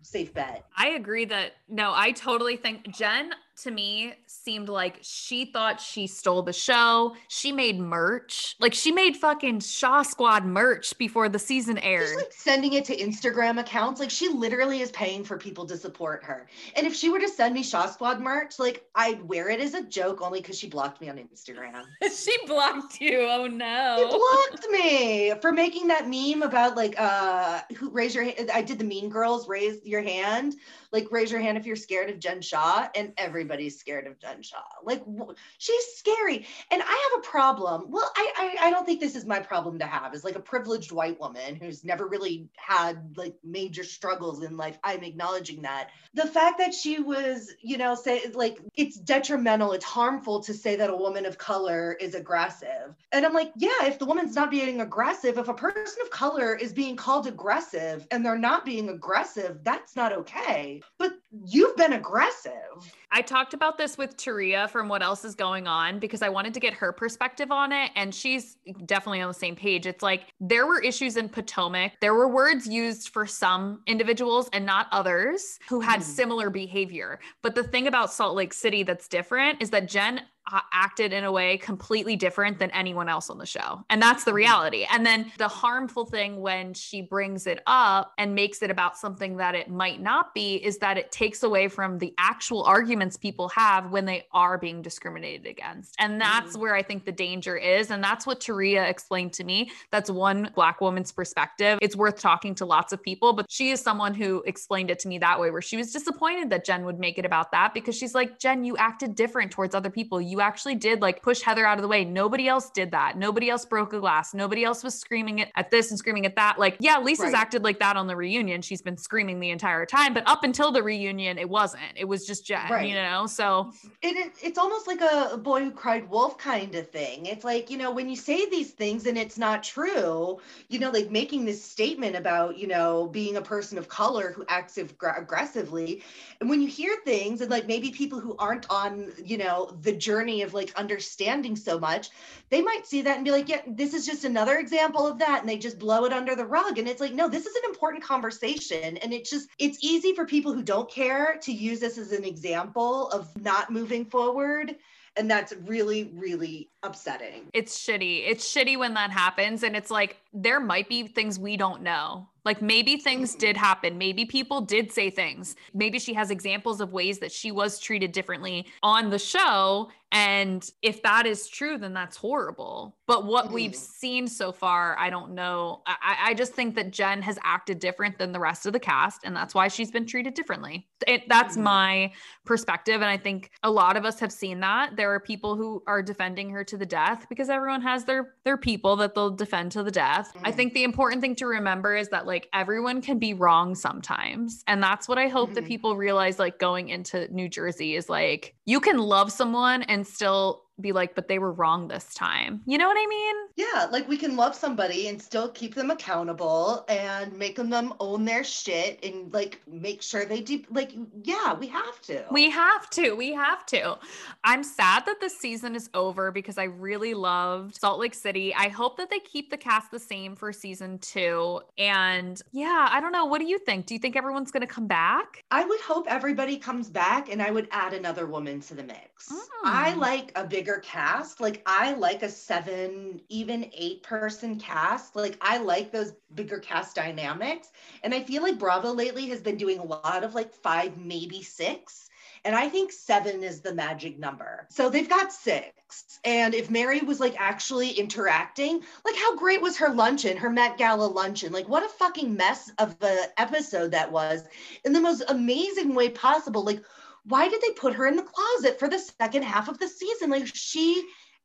safe bet. I agree I totally think Jen, to me, seemed like she thought she stole the show. She made merch. Like, she made fucking Shaw Squad merch before the season aired. She's like sending it to Instagram accounts. Like, she literally is paying for people to support her. And if she were to send me Shaw Squad merch, like, I'd wear it as a joke only because she blocked me on Instagram. She blocked you. Oh no. She blocked me for making that meme about like who raise your hand. I did the Mean Girls raise your hand. Like, raise your hand if you're scared of Jen Shah, and everybody's scared of Jen Shah. Like, she's scary. And I have a problem. Well, I don't think this is my problem to have, as like a privileged white woman who's never really had like major struggles in life. I'm acknowledging that. The fact that she was, say like, it's detrimental, it's harmful to say that a woman of color is aggressive. And I'm like, yeah, if the woman's not being aggressive, if a person of color is being called aggressive and they're not being aggressive, that's not okay. But you've been aggressive. I talked about this with Taria from What Else Is Going On because I wanted to get her perspective on it. And she's definitely on the same page. It's like, there were issues in Potomac. There were words used for some individuals and not others who had similar behavior. But the thing about Salt Lake City that's different is that Jen acted in a way completely different than anyone else on the show. And that's the reality. And then the harmful thing when she brings it up and makes it about something that it might not be is that it takes away from the actual arguments people have when they are being discriminated against. And that's where I think the danger is. And that's what Taria explained to me. That's one Black woman's perspective. It's worth talking to lots of people, but she is someone who explained it to me that way, where she was disappointed that Jen would make it about that, because she's like, Jen, you acted different towards other people. You actually did like push Heather out of the way. Nobody else did that. Nobody else broke a glass. Nobody else was screaming at this and screaming at that. Like, yeah, Lisa's acted like that on the reunion. She's been screaming the entire time, but up until the reunion, it wasn't. It was just Jen, So it's almost like a boy who cried wolf kind of thing. It's like, when you say these things and it's not true, like making this statement about, being a person of color who acts aggressively. And when you hear things and like maybe people who aren't on, the journey of like understanding so much, they might see that and be like, yeah, this is just another example of that. And they just blow it under the rug. And it's like, no, this is an important conversation. And it's easy for people who don't care to use this as an example of not moving forward. And that's really, really upsetting. It's shitty. It's shitty when that happens. And it's like, there might be things we don't know. Like, maybe things did happen. Maybe people did say things. Maybe she has examples of ways that she was treated differently on the show. And if that is true, then that's horrible. But what we've seen so far, I don't know. I just think that Jen has acted different than the rest of the cast. And that's why she's been treated differently. That's my perspective. And I think a lot of us have seen that. There are people who are defending her to the death because everyone has their people that they'll defend to the death. I think the important thing to remember is that like everyone can be wrong sometimes. And that's what I hope that people realize, like going into New Jersey, is like, you can love someone and still be like, but they were wrong this time. You know what I mean? Yeah, like we can love somebody and still keep them accountable and make them own their shit and like make sure they do. Like, yeah, we have to. We have to. I'm sad that this season is over because I really loved Salt Lake City. I hope that they keep the cast the same for season 2. And yeah, I don't know. What do you think? Do you think everyone's going to come back? I would hope everybody comes back, and I would add another woman to the mix. I like a bigger cast. Like, I like a 7, even 8 person cast. Like, I like those bigger cast dynamics. And I feel like Bravo lately has been doing a lot of like 5, maybe 6. And I think 7 is the magic number. So they've got 6. And if Mary was like actually interacting, like how great was her luncheon, her Met Gala luncheon? Like, what a fucking mess of an episode that was, in the most amazing way possible. Like, why did they put her in the closet for the second half of the season? Like, she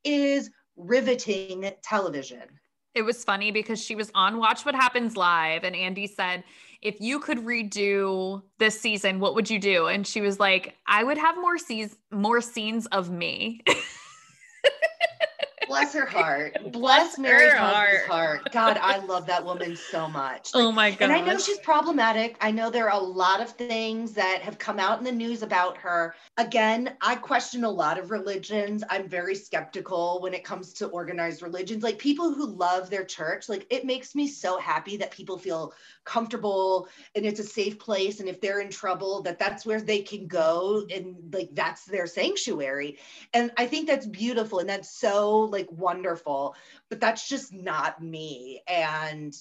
is riveting television. It was funny because she was on Watch What Happens Live, and Andy said, if you could redo this season, what would you do? And she was like, I would have more scenes of me. Bless her heart. Bless Mary Poppins' heart. God, I love that woman so much. Oh my God. And I know she's problematic. I know there are a lot of things that have come out in the news about her. Again, I question a lot of religions. I'm very skeptical when it comes to organized religions. Like people who love their church, like it makes me so happy that people feel comfortable and it's a safe place. And if they're in trouble, that's where they can go and like that's their sanctuary. And I think that's beautiful and that's so like wonderful, but that's just not me. And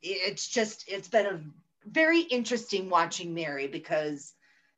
it's been a very interesting watching Mary because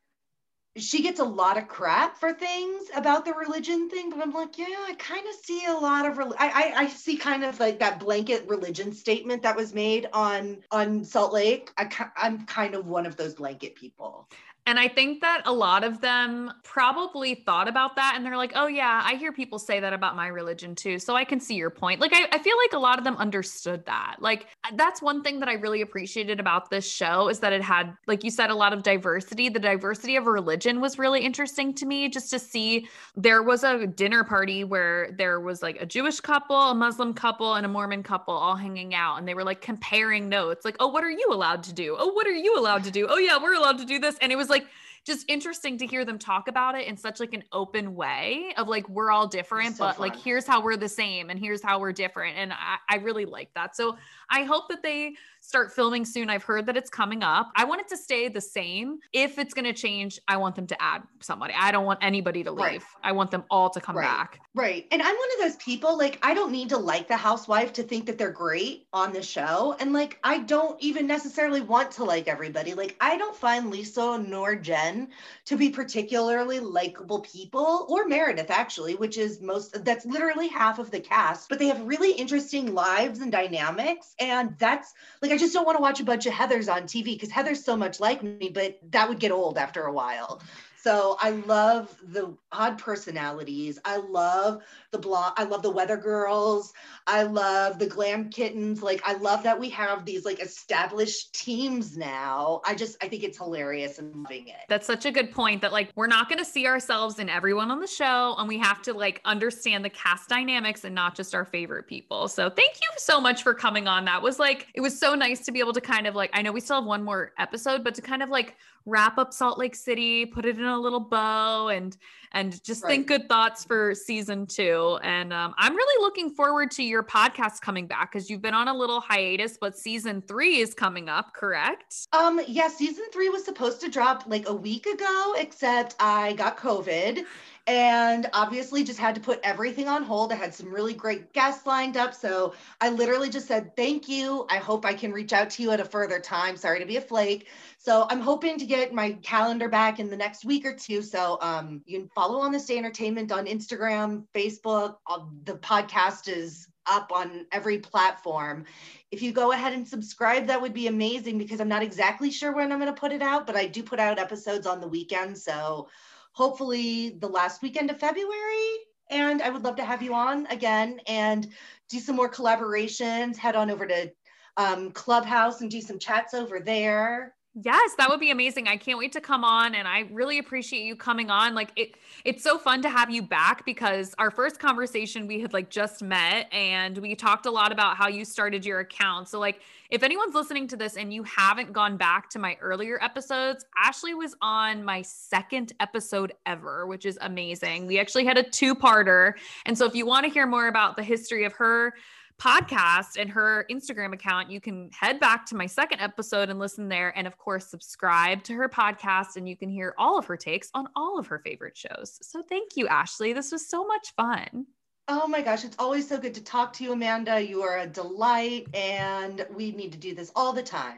she gets a lot of crap for things about the religion thing, but I'm like, yeah, I kind of see a lot of, I see kind of like that blanket religion statement that was made on Salt Lake. I'm kind of one of those blanket people. And I think that a lot of them probably thought about that and they're like, oh yeah, I hear people say that about my religion too. So I can see your point. Like, I feel like a lot of them understood that. Like, that's one thing that I really appreciated about this show is that it had, like you said, a lot of diversity. The diversity of religion was really interesting to me just to see. There was a dinner party where there was like a Jewish couple, a Muslim couple, and a Mormon couple all hanging out. And they were like comparing notes. Like, oh, what are you allowed to do? Oh, what are you allowed to do? Oh yeah, we're allowed to do this. And it was like just interesting to hear them talk about it in such like an open way of like, we're all different, but like, here's how we're the same and here's how we're different. And I really like that. So I hope that they start filming soon. I've heard that it's coming up. I want it to stay the same. If it's going to change, I want them to add somebody. I don't want anybody to leave. Right. I want them all to come back. Right. And I'm one of those people, like, I don't need to like the housewife to think that they're great on the show. And like, I don't even necessarily want to like everybody. Like, I don't find Lisa nor Jen to be particularly likable people, or Meredith actually, which is that's literally half of the cast, but they have really interesting lives and dynamics. And that's like, I just don't want to watch a bunch of Heathers on TV because Heather's so much like me, but that would get old after a while. So I love the odd personalities. I love the blonde. I love the Weather Girls. I love the Glam Kittens. Like, I love that we have these like established teams now. I think it's hilarious and loving it. That's such a good point that like, we're not going to see ourselves in everyone on the show and we have to like understand the cast dynamics and not just our favorite people. So thank you so much for coming on. That was like, it was so nice to be able to kind of like, I know we still have one more episode, but to kind of like wrap up Salt Lake City, put it in a little bow and just think good thoughts for season 2. And I'm really looking forward to your podcast coming back because you've been on a little hiatus, but season 3 is coming up, correct? Yeah, season 3 was supposed to drop like a week ago, except I got COVID. And obviously just had to put everything on hold. I had some really great guests lined up. So I literally just said, thank you. I hope I can reach out to you at a further time. Sorry to be a flake. So I'm hoping to get my calendar back in the next week or two. So you can follow On This Day Entertainment on Instagram, Facebook. The podcast is up on every platform. If you go ahead and subscribe, that would be amazing because I'm not exactly sure when I'm going to put it out, but I do put out episodes on the weekend. So hopefully the last weekend of February. And I would love to have you on again and do some more collaborations. Head on over to Clubhouse and do some chats over there. Yes, that would be amazing. I can't wait to come on. And I really appreciate you coming on. Like it's so fun to have you back because our first conversation, we had like just met and we talked a lot about how you started your account. So like, if anyone's listening to this and you haven't gone back to my earlier episodes, Ashley was on my 2nd episode ever, which is amazing. We actually had a 2-parter. And so if you want to hear more about the history of her podcast and her Instagram account, you can head back to my 2nd episode and listen there. And of course, subscribe to her podcast and you can hear all of her takes on all of her favorite shows. So thank you, Ashley. This was so much fun. Oh my gosh, it's always so good to talk to you, Amanda. You are a delight and we need to do this all the time.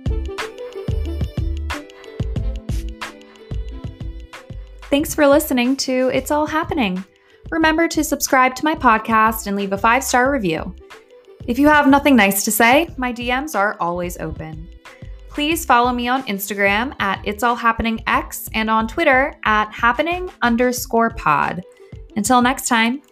Thanks for listening to It's All Happening. Remember to subscribe to my podcast and leave a 5-star review. If you have nothing nice to say, my DMs are always open. Please follow me on Instagram at It's All Happening X and on Twitter at happening_pod. Until next time,